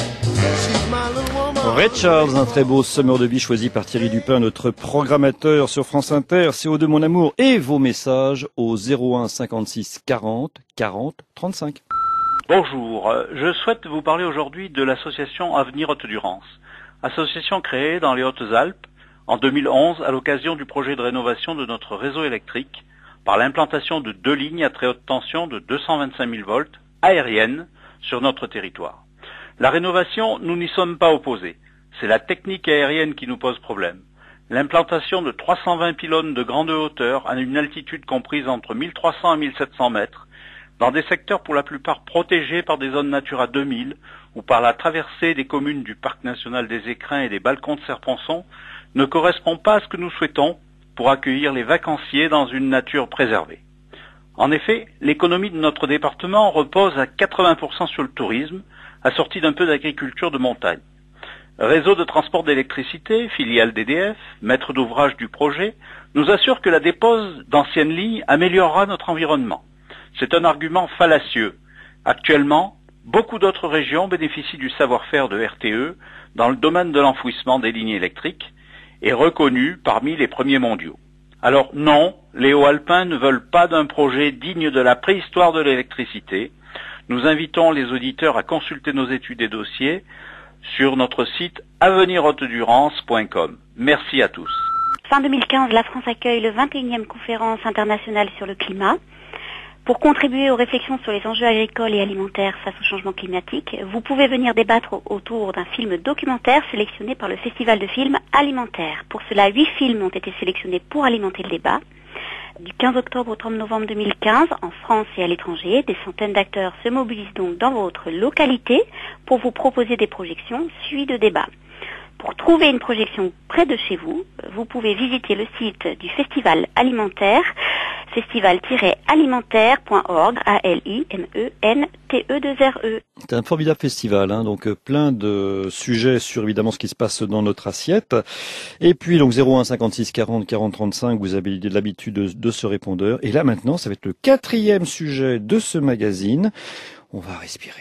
She's my little woman. Ray Charles, un très beau Summer de vie choisi par Thierry Dupin, notre programmateur sur France Inter. CO2 Mon Amour et vos messages au 01 56 40 40 35. Bonjour, je souhaite vous parler aujourd'hui de l'association Avenir Haute-Durance, association créée dans les Hautes-Alpes en 2011 à l'occasion du projet de rénovation de notre réseau électrique par l'implantation de 2 lignes à très haute tension de 225 000 volts aériennes sur notre territoire. La rénovation, nous n'y sommes pas opposés. C'est la technique aérienne qui nous pose problème. L'implantation de 320 pylônes de grande hauteur à une altitude comprise entre 1300 et 1700 mètres dans des secteurs pour la plupart protégés par des zones Natura 2000 ou par la traversée des communes du Parc national des Écrins et des Balcons de Serponçon ne correspond pas à ce que nous souhaitons pour accueillir les vacanciers dans une nature préservée. En effet, l'économie de notre département repose à 80% sur le tourisme, assorti d'un peu d'agriculture de montagne. Réseau de transport d'électricité, filiale d'EDF, maître d'ouvrage du projet, nous assure que la dépose d'anciennes lignes améliorera notre environnement. C'est un argument fallacieux. Actuellement, beaucoup d'autres régions bénéficient du savoir-faire de RTE dans le domaine de l'enfouissement des lignes électriques et reconnu parmi les premiers mondiaux. Alors non, les Hauts-Alpins ne veulent pas d'un projet digne de la préhistoire de l'électricité. Nous invitons les auditeurs à consulter nos études et dossiers sur notre site avenirhautedurance.com. Merci à tous. Fin 2015, la France accueille le 21e conférence internationale sur le climat. Pour contribuer aux réflexions sur les enjeux agricoles et alimentaires face au changement climatique, vous pouvez venir débattre autour d'un film documentaire sélectionné par le Festival de films alimentaires. Pour cela, 8 films ont été sélectionnés pour alimenter le débat. Du 15 octobre au 30 novembre 2015, en France et à l'étranger, des centaines d'acteurs se mobilisent donc dans votre localité pour vous proposer des projections suivies de débats. Pour trouver une projection près de chez vous, vous pouvez visiter le site du Festival alimentaire, festival-alimentaire.org, ALIMENTE2RE. C'est un formidable festival, donc plein de sujets sur évidemment ce qui se passe dans notre assiette. Et puis donc 01 56 40 40 35, vous avez l'habitude de ce répondeur. Et là maintenant, ça va être le 4e sujet de ce magazine. On va respirer.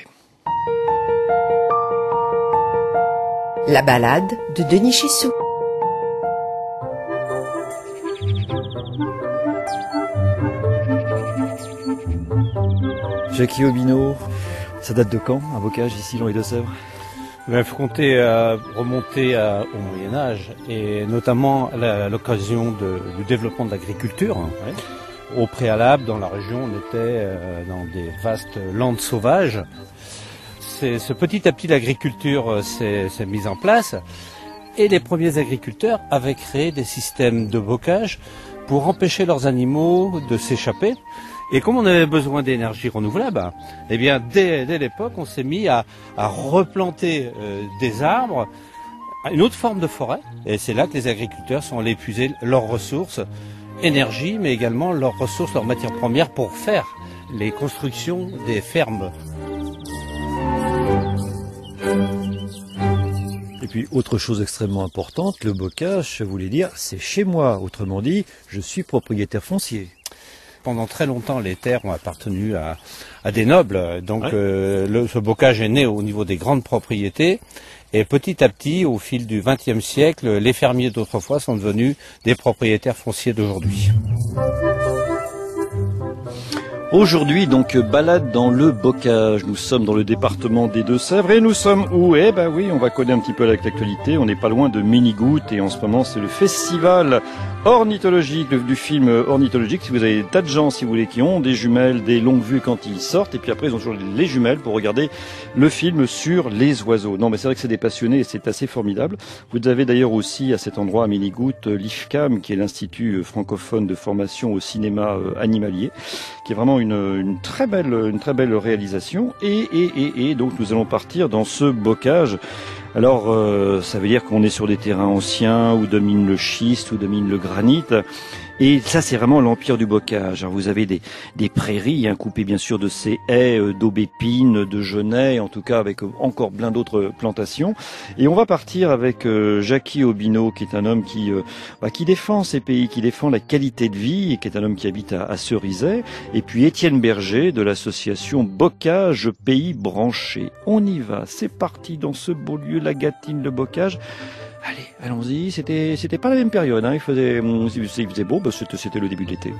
La balade de Denis Chissou. Jackie Obino, ça date de quand, un bocage ici dans les Deux-Sèvres? Il faut remonter au Moyen-Âge, et notamment à l'occasion du développement de l'agriculture. Ouais. Au préalable, dans la région, on était dans des vastes landes sauvages. Petit à petit, l'agriculture s'est mise en place, et les premiers agriculteurs avaient créé des systèmes de bocage pour empêcher leurs animaux de s'échapper. Et comme on avait besoin d'énergie renouvelable, eh bien dès l'époque, on s'est mis à replanter des arbres, une autre forme de forêt. Et c'est là que les agriculteurs sont allés épuiser leurs ressources, énergie, mais également leurs ressources, leurs matières premières pour faire les constructions des fermes. Et puis, autre chose extrêmement importante, le bocage, ça voulait dire, c'est chez moi. Autrement dit, je suis propriétaire foncier. Pendant très longtemps, les terres ont appartenu à des nobles. Donc, ouais. Ce bocage est né au niveau des grandes propriétés. Et petit à petit, au fil du XXe siècle, les fermiers d'autrefois sont devenus des propriétaires fonciers d'aujourd'hui. Aujourd'hui, donc, balade dans le bocage. Nous sommes dans le département des Deux-Sèvres et nous sommes où? Eh ben oui, on va coller un petit peu avec l'actualité. On n'est pas loin de Minigoutte et en ce moment, c'est le festival ornithologique, du film ornithologique. Si vous avez des tas de gens, si vous voulez, qui ont des jumelles, des longues vues quand ils sortent, et puis après, ils ont toujours les jumelles pour regarder le film sur les oiseaux. Non, mais c'est vrai que c'est des passionnés et c'est assez formidable. Vous avez d'ailleurs aussi à cet endroit, à Minigoutte, l'IFCAM, qui est l'Institut francophone de formation au cinéma animalier, qui est vraiment une très belle réalisation. Et donc, nous allons partir dans ce bocage. Alors, ça veut dire qu'on est sur des terrains anciens où domine le schiste, où domine le granit. Et ça, c'est vraiment l'empire du bocage. Alors, vous avez des prairies, coupées bien sûr de ces haies, d'aubépines, de genêts, en tout cas avec encore plein d'autres plantations. Et on va partir avec Jackie Obino, qui est un homme qui défend ces pays, qui défend la qualité de vie, et qui est un homme qui habite à Cerizay. Et puis Étienne Berger de l'association Bocage Pays Branchés. On y va, c'est parti dans ce beau lieu, la Gâtine, le bocage. Allez, allons-y. C'était pas la même période. Il faisait beau. C'était le début de l'été.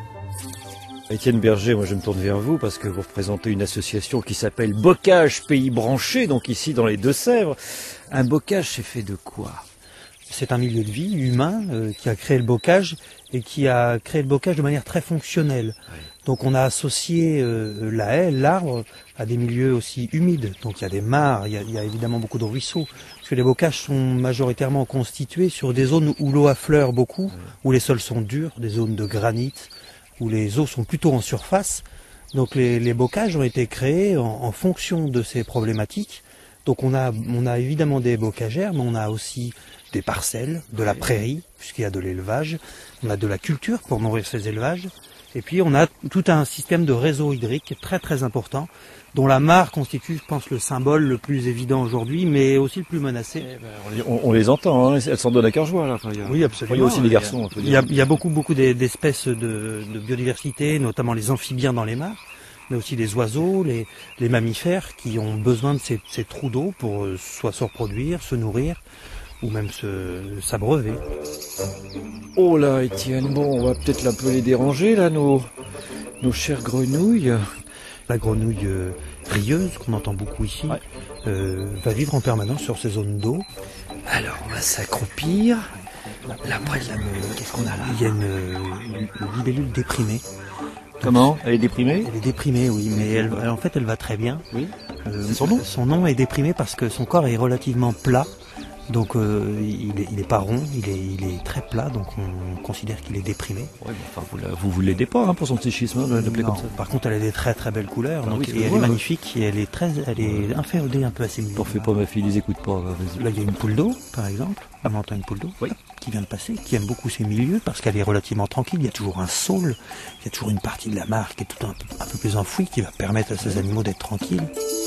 Étienne Berger, moi je me tourne vers vous parce que vous représentez une association qui s'appelle Bocage Pays Branchés, donc ici dans les Deux-Sèvres. Un bocage, c'est fait de quoi? C'est un milieu de vie humain qui a créé le bocage et qui a créé le bocage de manière très fonctionnelle. Oui. Donc on a associé la haie, l'arbre, à des milieux aussi humides. Donc il y a des mares, il y a évidemment beaucoup de ruisseaux. Parce que les bocages sont majoritairement constitués sur des zones où l'eau affleure beaucoup, où les sols sont durs, des zones de granit, où les eaux sont plutôt en surface. Donc les bocages ont été créés en fonction de ces problématiques. Donc on a évidemment des bocagères, mais on a aussi des parcelles, de la prairie, puisqu'il y a de l'élevage. On a de la culture pour nourrir ces élevages. Et puis on a tout un système de réseau hydrique très très important, dont la mare constitue, je pense, le symbole le plus évident aujourd'hui, mais aussi le plus menacé. On les entend, elles s'en donnent à cœur joie là. Oui, absolument. Il y a aussi des garçons. Il y a beaucoup d'espèces de biodiversité, notamment les amphibiens dans les mares, mais aussi les oiseaux, les mammifères qui ont besoin de ces trous d'eau pour soit se reproduire, se nourrir, ou même s'abreuver. Oh là, Étienne, bon, on va peut-être un peu les déranger là, nos chères grenouilles. La grenouille rieuse, qu'on entend beaucoup ici, va vivre en permanence sur ces zones d'eau. Alors, on va s'accroupir. Là, qu'est-ce qu'on a là? Il y a une libellule déprimée. Comment? Elle est déprimée? Elle est déprimée, oui, mais en fait, elle va très bien. Oui. C'est son nom? Son nom est déprimé parce que son corps est relativement plat. Donc il est pas rond, il est très plat, donc on considère qu'il est déprimé. Ouais, mais enfin, vous l'aidez pas pour son psychisme, l'appeler comme ça. Par contre, elle a des très très belles couleurs, donc, et elle est magnifique, et elle est inféodée un peu à ses milieux. T'en fais pas, ma fille, les écoute pas. Là, il y a une poule d'eau, par exemple. On entend une poule d'eau qui vient de passer, qui aime beaucoup ces milieux parce qu'elle est relativement tranquille. Il y a toujours un saule, il y a toujours une partie de la mare qui est tout un peu plus enfouie, qui va permettre à ces animaux d'être tranquilles.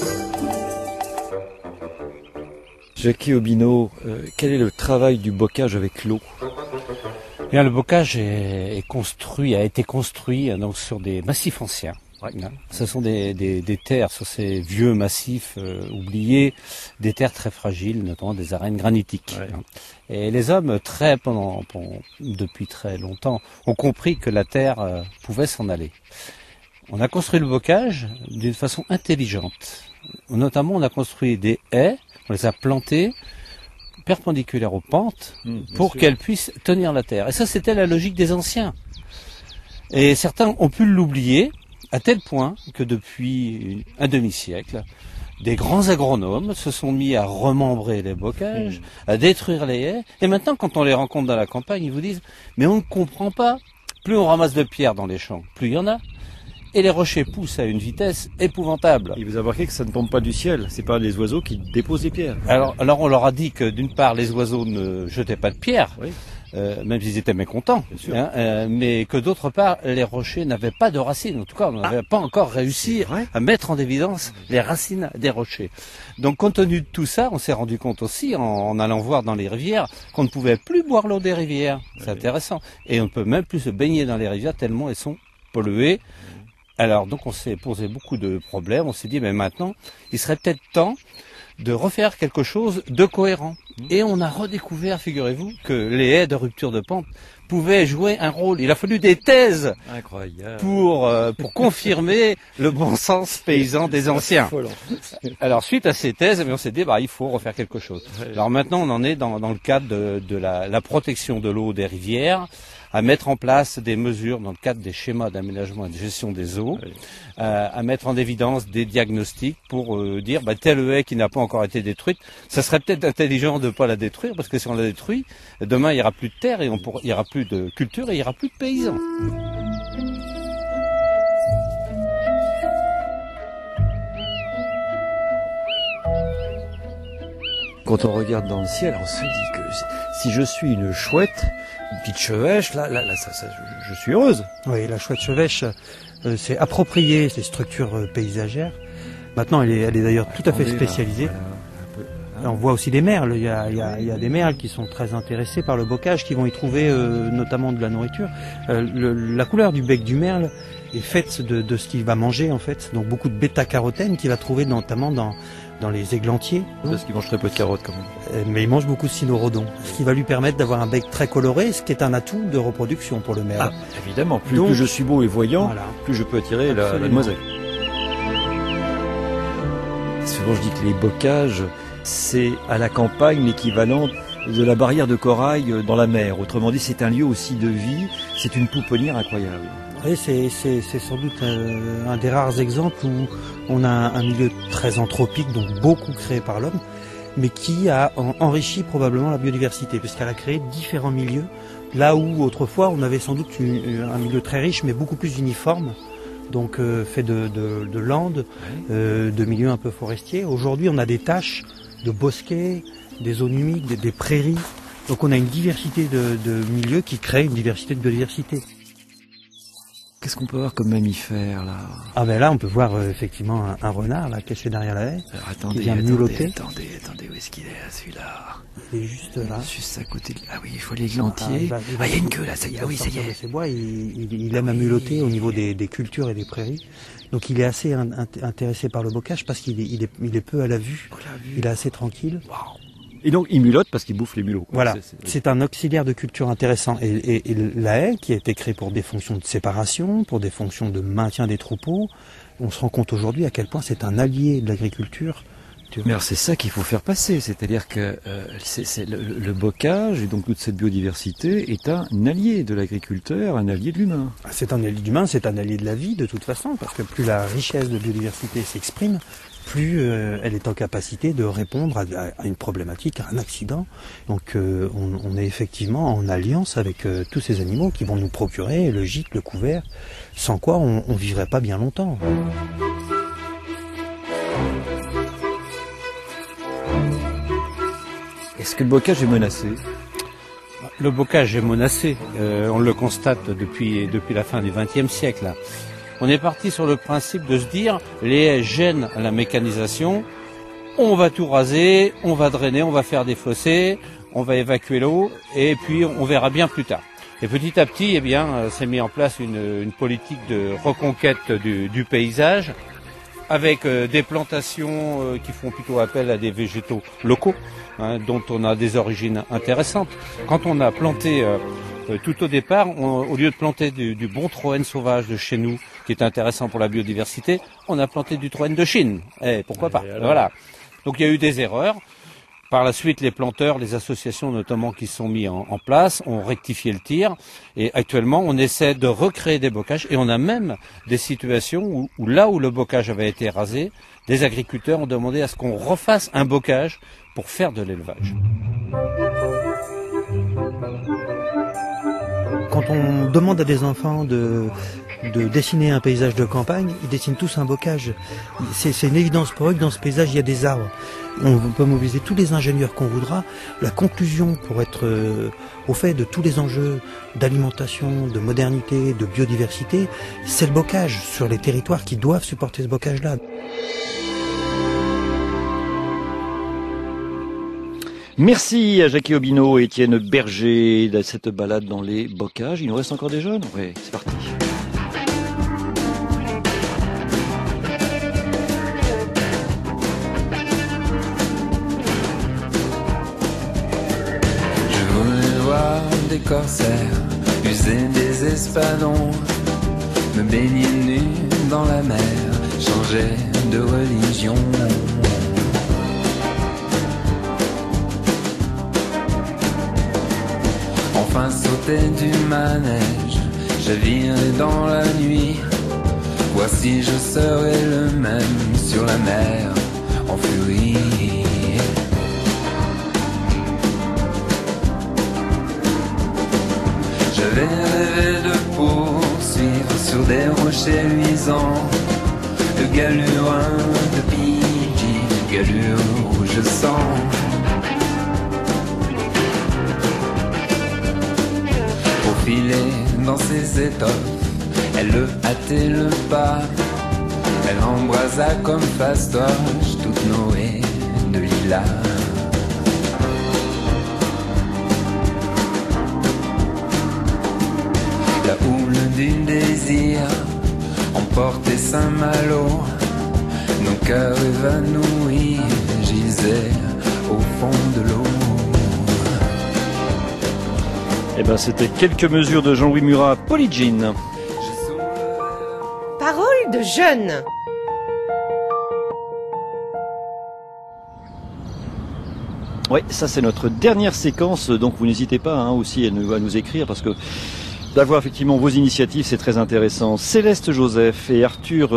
Jackie Obino, quel est le travail du bocage avec l'eau? Bien, le bocage a été construit donc sur des massifs anciens. Ouais. Ce sont des terres, sur ces vieux massifs oubliés, des terres très fragiles, notamment des arènes granitiques. Ouais. Et les hommes, depuis très longtemps, ont compris que la terre pouvait s'en aller. On a construit le bocage d'une façon intelligente. Notamment, on a construit des haies On les a plantées perpendiculaires aux pentes pour qu'elles puissent tenir la terre. Et ça, c'était la logique des anciens. Et certains ont pu l'oublier à tel point que depuis un demi-siècle, des grands agronomes se sont mis à remembrer les bocages, à détruire les haies. Et maintenant, quand on les rencontre dans la campagne, ils vous disent « Mais on ne comprend pas. Plus on ramasse de pierres dans les champs, plus il y en a. Et les rochers poussent à une vitesse épouvantable. » Et vous avez remarqué que ça ne tombe pas du ciel. C'est pas les oiseaux qui déposent les pierres. Alors on leur a dit que d'une part, les oiseaux ne jetaient pas de pierres. Oui. Même s'ils étaient mécontents, mais que d'autre part, les rochers n'avaient pas de racines. En tout cas, on n'avait pas encore réussi à mettre en évidence les racines des rochers. Donc, compte tenu de tout ça, on s'est rendu compte aussi, en allant voir dans les rivières, qu'on ne pouvait plus boire l'eau des rivières. C'est intéressant. Et on ne peut même plus se baigner dans les rivières tellement elles sont polluées. Alors, donc, on s'est posé beaucoup de problèmes. On s'est dit, mais maintenant, il serait peut-être temps de refaire quelque chose de cohérent. Et on a redécouvert, figurez-vous, que les haies de rupture de pente pouvaient jouer un rôle. Il a fallu des thèses pour confirmer le bon sens paysan des anciens. Alors, suite à ces thèses, on s'est dit, il faut refaire quelque chose. Alors maintenant, on en est dans le cadre de la protection de l'eau des rivières, à mettre en place des mesures dans le cadre des schémas d'aménagement et de gestion des eaux, à mettre en évidence des diagnostics pour dire telle haie qui n'a pas encore été détruite, ça serait peut-être intelligent de ne pas la détruire, parce que si on la détruit, demain il n'y aura plus de terre, et il n'y aura plus de culture et il n'y aura plus de paysans. Quand on regarde dans le ciel, on se dit que si je suis une chouette, une petite chevêche, là, je suis heureuse. Oui, la chouette chevêche, c'est approprié ces structures paysagères. Maintenant, elle est d'ailleurs tout à fait spécialisée. On voit aussi des merles. Il y a des merles qui sont très intéressés par le bocage, qui vont y trouver notamment de la nourriture. La couleur du bec du merle est faite de ce qu'il va manger en fait. Donc beaucoup de bêta-carotène qu'il va trouver notamment dans les églantiers. Parce qu'il mange très peu de carottes quand même. Mais il mange beaucoup de cynorhodon, ce qui va lui permettre d'avoir un bec très coloré, ce qui est un atout de reproduction pour le merle. Évidemment, plus je suis beau et voyant, plus je peux attirer la demoiselle. Souvent je dis que les bocages, c'est à la campagne l'équivalent de la barrière de corail dans la mer. Autrement dit, c'est un lieu aussi de vie, c'est une pouponnière incroyable. Oui, c'est sans doute un des rares exemples où on a un milieu très anthropique, donc beaucoup créé par l'homme, mais qui a enrichi probablement la biodiversité, puisqu'elle a créé différents milieux, là où autrefois on avait sans doute un milieu très riche, mais beaucoup plus uniforme, donc fait de landes, de milieux un peu forestiers. Aujourd'hui, on a des taches de bosquets, des zones humides, des prairies, donc on a une diversité de milieux qui crée une diversité de biodiversité. Qu'est-ce qu'on peut voir comme mammifère là? Ah ben là on peut voir effectivement un renard là caché derrière la haie. Alors, attendez, qui vient miauloter. Attendez, où est-ce qu'il est celui-là? Il est juste là. Juste à côté de... Ah oui, il faut l'églantier. Il y a une queue là, ça y est. Ah oui, ça y est. Ces bois, il aime à miauloter au niveau des cultures et des prairies. Donc il est assez intéressé par le bocage parce qu'il est peu à la vue. Il est assez tranquille. Wow. Et donc il mulotte parce qu'il bouffe les mulots. Voilà, c'est un auxiliaire de culture intéressant. Et la haie, qui a été créée pour des fonctions de séparation, pour des fonctions de maintien des troupeaux, on se rend compte aujourd'hui à quel point c'est un allié de l'agriculture. Mais alors c'est ça qu'il faut faire passer, c'est-à-dire que le bocage et donc toute cette biodiversité est un allié de l'agriculteur, un allié de l'humain. C'est un allié de l'humain, c'est un allié de la vie de toute façon, parce que plus la richesse de biodiversité s'exprime, plus elle est en capacité de répondre à une problématique, à un accident. Donc on est effectivement en alliance avec tous ces animaux qui vont nous procurer le gîte, le couvert, sans quoi on vivrait pas bien longtemps. Est-ce que le bocage est menacé? Le bocage est menacé. On le constate depuis la fin du XXe siècle. Là. On est parti sur le principe de se dire les haies gênent la mécanisation. On va tout raser, on va drainer, on va faire des fossés, on va évacuer l'eau et puis on verra bien plus tard. Et petit à petit, s'est mis en place une politique de reconquête du paysage, avec des plantations qui font plutôt appel à des végétaux locaux, dont on a des origines intéressantes. Quand on a planté tout au départ, au lieu de planter du bon troène sauvage de chez nous, qui est intéressant pour la biodiversité, on a planté du troène de Chine. Pourquoi pas? Voilà. Donc il y a eu des erreurs. Par la suite, les planteurs, les associations notamment qui sont mis en place, ont rectifié le tir. Et actuellement, on essaie de recréer des bocages. Et on a même des situations où là où le bocage avait été rasé, des agriculteurs ont demandé à ce qu'on refasse un bocage pour faire de l'élevage. Quand on demande à des enfants de dessiner un paysage de campagne, ils dessinent tous un bocage. C'est une évidence pour eux que dans ce paysage, il y a des arbres. On peut mobiliser tous les ingénieurs qu'on voudra. La conclusion pour être au fait de tous les enjeux d'alimentation, de modernité, de biodiversité, c'est le bocage sur les territoires qui doivent supporter ce bocage-là. Merci à Jackie Obineau et Étienne Berger de cette balade dans les bocages. Il nous reste encore des jeunes? Oui, c'est parti. Je voulais voir des corsaires, user des espadons, me baigner nu dans la mer, changer de religion. Enfin sauter du manège, chavirer dans la nuit. Voici je serai le même sur la mer en furie. J'avais rêvé de poursuivre sur des rochers luisants, de galurins, de pidgey, de galures rouge sang. Dans ses étoffes, elle le hâtait le pas, elle embrasa comme fastoche toute Noé de lilas. La houle du désir emportait Saint-Malo, nos cœurs évanouis gisaient au fond de l'eau. Eh ben, c'était quelques mesures de Jean-Louis Murat, Polygyne. Parole de jeune. Oui, ça c'est notre dernière séquence, donc vous n'hésitez pas aussi à nous écrire parce que d'avoir effectivement vos initiatives, c'est très intéressant. Céleste Joseph et Arthur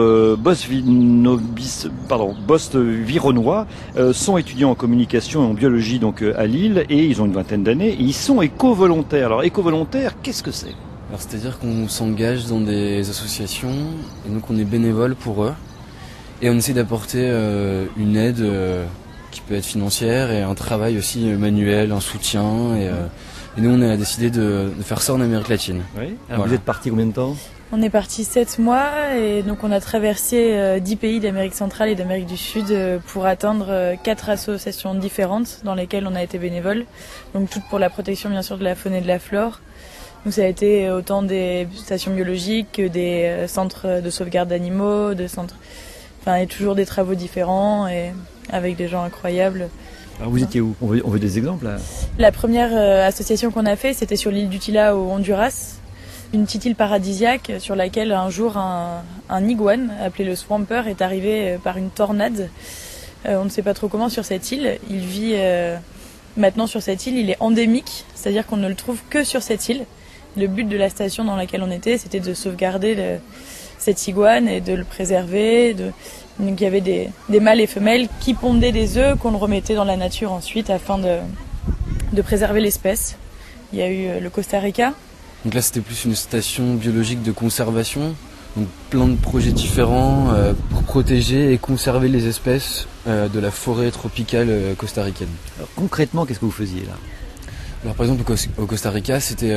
Bost-Vironois sont étudiants en communication et en biologie donc à Lille et ils ont une vingtaine d'années et ils sont éco-volontaires. Alors éco-volontaire, qu'est-ce que c'est? Alors c'est-à-dire qu'on s'engage dans des associations et donc on est bénévole pour eux et on essaie d'apporter une aide qui peut être financière et un travail aussi manuel, un soutien et nous, on a décidé de faire ça en Amérique latine. Oui. Alors voilà. Vous êtes parti combien de temps? On est parti 7 mois et donc on a traversé 10 pays d'Amérique centrale et d'Amérique du Sud pour atteindre 4 associations différentes dans lesquelles on a été bénévole. Donc toutes pour la protection bien sûr de la faune et de la flore. Donc ça a été autant des stations biologiques que des centres de sauvegarde d'animaux, et toujours des travaux différents et avec des gens incroyables. Alors vous étiez où? On veut des exemples là. La première association qu'on a fait, c'était sur l'île d'Utila au Honduras, une petite île paradisiaque sur laquelle un jour un iguane appelé le Swamper est arrivé par une tornade. On ne sait pas trop comment sur cette île. Il vit maintenant sur cette île, il est endémique, c'est-à-dire qu'on ne le trouve que sur cette île. Le but de la station dans laquelle on était, c'était de sauvegarder cette iguane et de le préserver. Donc il y avait des mâles et femelles qui pondaient des œufs qu'on remettait dans la nature ensuite afin de préserver l'espèce. Il y a eu le Costa Rica. Donc là c'était plus une station biologique de conservation, donc plein de projets différents pour protéger et conserver les espèces de la forêt tropicale costaricaine. Alors concrètement, qu'est-ce que vous faisiez là? Alors par exemple au Costa Rica c'était...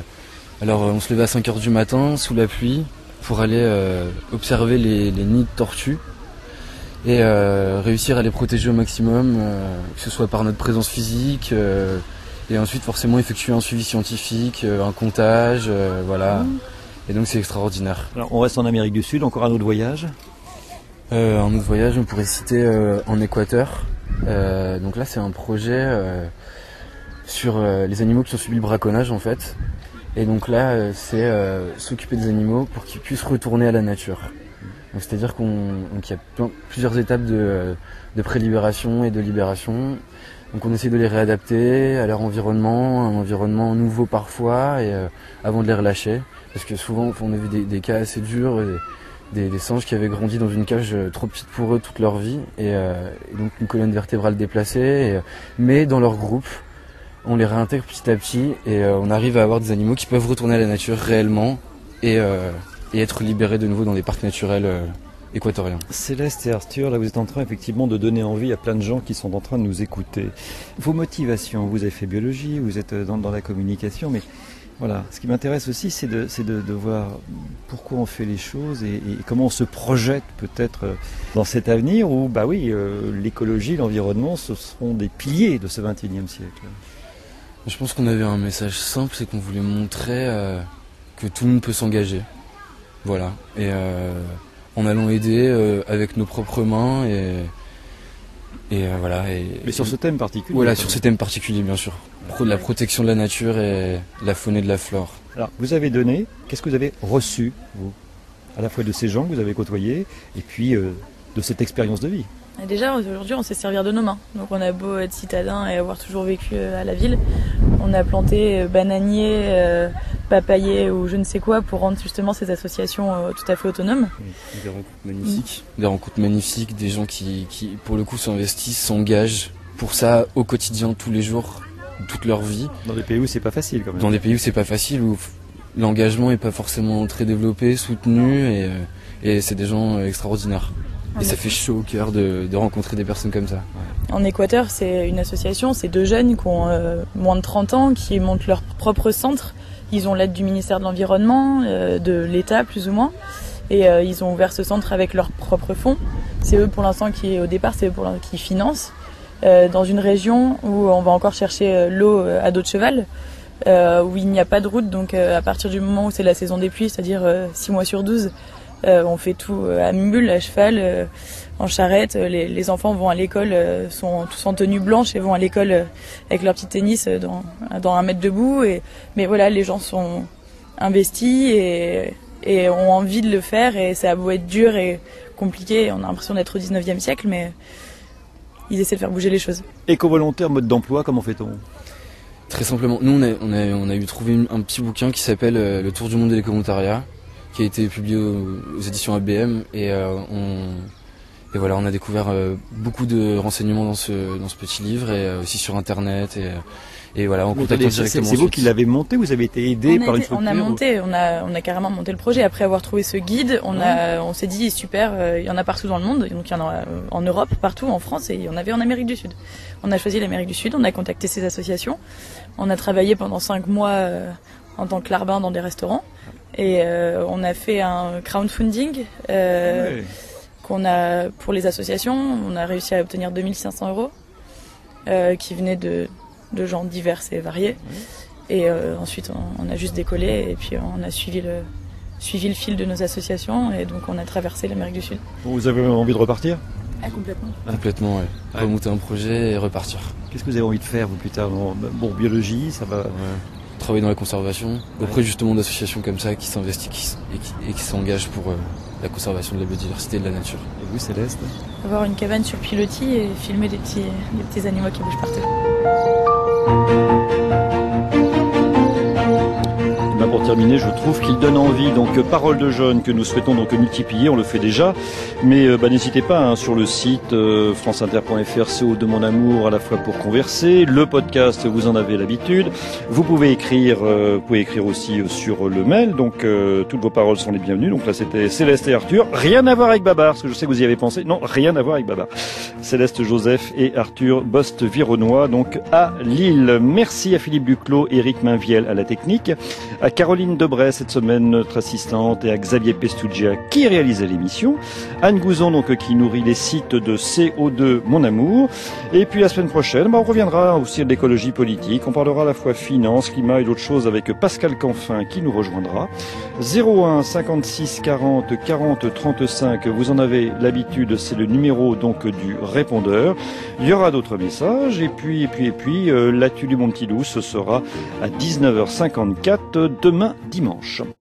on se levait à 5h du matin sous la pluie pour aller observer les nids de tortues et réussir à les protéger au maximum, que ce soit par notre présence physique et ensuite forcément effectuer un suivi scientifique, un comptage, voilà. Et donc c'est extraordinaire. Alors on reste en Amérique du Sud, encore un autre voyage? Un autre voyage, on pourrait citer en Équateur. Donc là c'est un projet sur les animaux qui ont subi le braconnage en fait. Et donc là, c'est s'occuper des animaux pour qu'ils puissent retourner à la nature. Donc c'est-à-dire qu'il y a plusieurs étapes de prélibération et de libération. Donc on essaie de les réadapter à leur environnement, un environnement nouveau parfois, et avant de les relâcher. Parce que souvent on a vu des cas assez durs, des singes qui avaient grandi dans une cage trop petite pour eux toute leur vie, et donc une colonne vertébrale déplacée, mais dans leur groupe, on les réintègre petit à petit, et on arrive à avoir des animaux qui peuvent retourner à la nature réellement, et être libérés de nouveau dans des parcs naturels équatoriens. Céleste et Arthur, là vous êtes en train effectivement de donner envie à plein de gens qui sont en train de nous écouter. Vos motivations, vous avez fait biologie, vous êtes dans la communication, mais voilà, ce qui m'intéresse aussi c'est de voir pourquoi on fait les choses et comment on se projette peut-être dans cet avenir où l'écologie, l'environnement, ce seront des piliers de ce XXIe siècle. Je pense qu'on avait un message simple, c'est qu'on voulait montrer que tout le monde peut s'engager. Voilà, et en allant aider avec nos propres mains voilà. Mais sur ce thème particulier. Voilà, sur ce thème particulier, bien sûr. La protection de la nature et de la faune et de la flore. Alors, vous avez donné, qu'est-ce que vous avez reçu, vous, à la fois de ces gens que vous avez côtoyés et puis de cette expérience de vie? Et déjà, aujourd'hui, on sait se servir de nos mains. Donc on a beau être citadin et avoir toujours vécu à la ville, on a planté bananiers, papayers ou je ne sais quoi pour rendre justement ces associations tout à fait autonomes. Des rencontres magnifiques. Des rencontres magnifiques, des gens qui pour le coup s'investissent, s'engagent pour ça au quotidien, tous les jours, toute leur vie. Dans des pays où c'est pas facile quand même. Dans des pays où c'est pas facile, où l'engagement est pas forcément très développé, soutenu, et c'est des gens extraordinaires. Et ça fait chaud au cœur de rencontrer des personnes comme ça. En Équateur, c'est une association, c'est deux jeunes qui ont moins de 30 ans, qui montent leur propre centre. Ils ont l'aide du ministère de l'Environnement, de l'État plus ou moins. Et ils ont ouvert ce centre avec leurs propres fonds. C'est eux pour l'instant qui financent. Dans une région où on va encore chercher l'eau à dos de cheval, où il n'y a pas de route. Donc à partir du moment où c'est la saison des pluies, c'est-à-dire 6 mois sur 12, on fait tout à mule, à cheval, en charrette. Les enfants vont à l'école, sont tous en tenue blanche et vont à l'école avec leur petit tennis dans 1 mètre debout. Mais voilà, les gens sont investis et ont envie de le faire. Et ça a beau être dur et compliqué, on a l'impression d'être au 19e siècle, mais ils essaient de faire bouger les choses. Éco-volontaire, mode d'emploi, comment fait-on? Très simplement, nous on a eu trouvé un petit bouquin qui s'appelle Le Tour du monde de l'éco-volontariat, qui a été publié aux éditions ABM, et voilà, on a découvert beaucoup de renseignements dans ce petit livre, et aussi sur internet, et voilà, on contacte directement. C'est vous qui l'avez monté, vous avez été aidé par une structure? On a carrément monté le projet. Après avoir trouvé ce guide, on s'est dit super, il y en a partout dans le monde, donc il y en a en Europe, partout, en France, et il y en avait en Amérique du Sud. On a choisi l'Amérique du Sud, on a contacté ces associations, on a travaillé pendant 5 mois en tant que larbin dans des restaurants. Et on a fait un crowdfunding qu'on a pour les associations. On a réussi à obtenir 2500 € qui venaient de gens divers et variés. Et ensuite, on a juste décollé et puis on a suivi le fil de nos associations et donc on a traversé l'Amérique du Sud. Vous avez envie de repartir? Complètement. Complètement, ouais. Remonter un projet et repartir. Qu'est-ce que vous avez envie de faire, vous, plus tard? Bon, biologie, ça va... Travailler dans la conservation, auprès justement d'associations comme ça qui s'investissent et qui s'engagent pour la conservation de la biodiversité et de la nature. Et vous, Céleste? Avoir une cabane sur pilotis et filmer des petits animaux qui bougent partout. Pour terminer, je trouve qu'il donne envie. Donc, Parole de jeunes que nous souhaitons donc multiplier, on le fait déjà. Mais n'hésitez pas sur le site franceinter.fr, CO de mon amour, à la fois pour converser. Le podcast, vous en avez l'habitude. Vous pouvez écrire aussi sur le mail. Donc, toutes vos paroles sont les bienvenues. Donc là, c'était Céleste et Arthur. Rien à voir avec Babar, parce que je sais que vous y avez pensé. Non, rien à voir avec Babar. Céleste, Joseph et Arthur Bost-Vironois, donc à Lille. Merci à Philippe Duclos, Éric Mainviel à la technique, à Caroline Debray cette semaine, notre assistante, et à Xavier Pestugia qui réalisait l'émission, Anne Gouzon donc qui nourrit les sites de CO2 Mon Amour, et puis la semaine prochaine on reviendra aussi de l'écologie politique, on parlera à la fois finance, climat et d'autres choses avec Pascal Canfin qui nous rejoindra. 01 56 40 40 35, vous en avez l'habitude, c'est le numéro donc du répondeur. Il y aura d'autres messages, et puis l'actu du Mon Petit Loup, ce sera à 19h54 demain dimanche.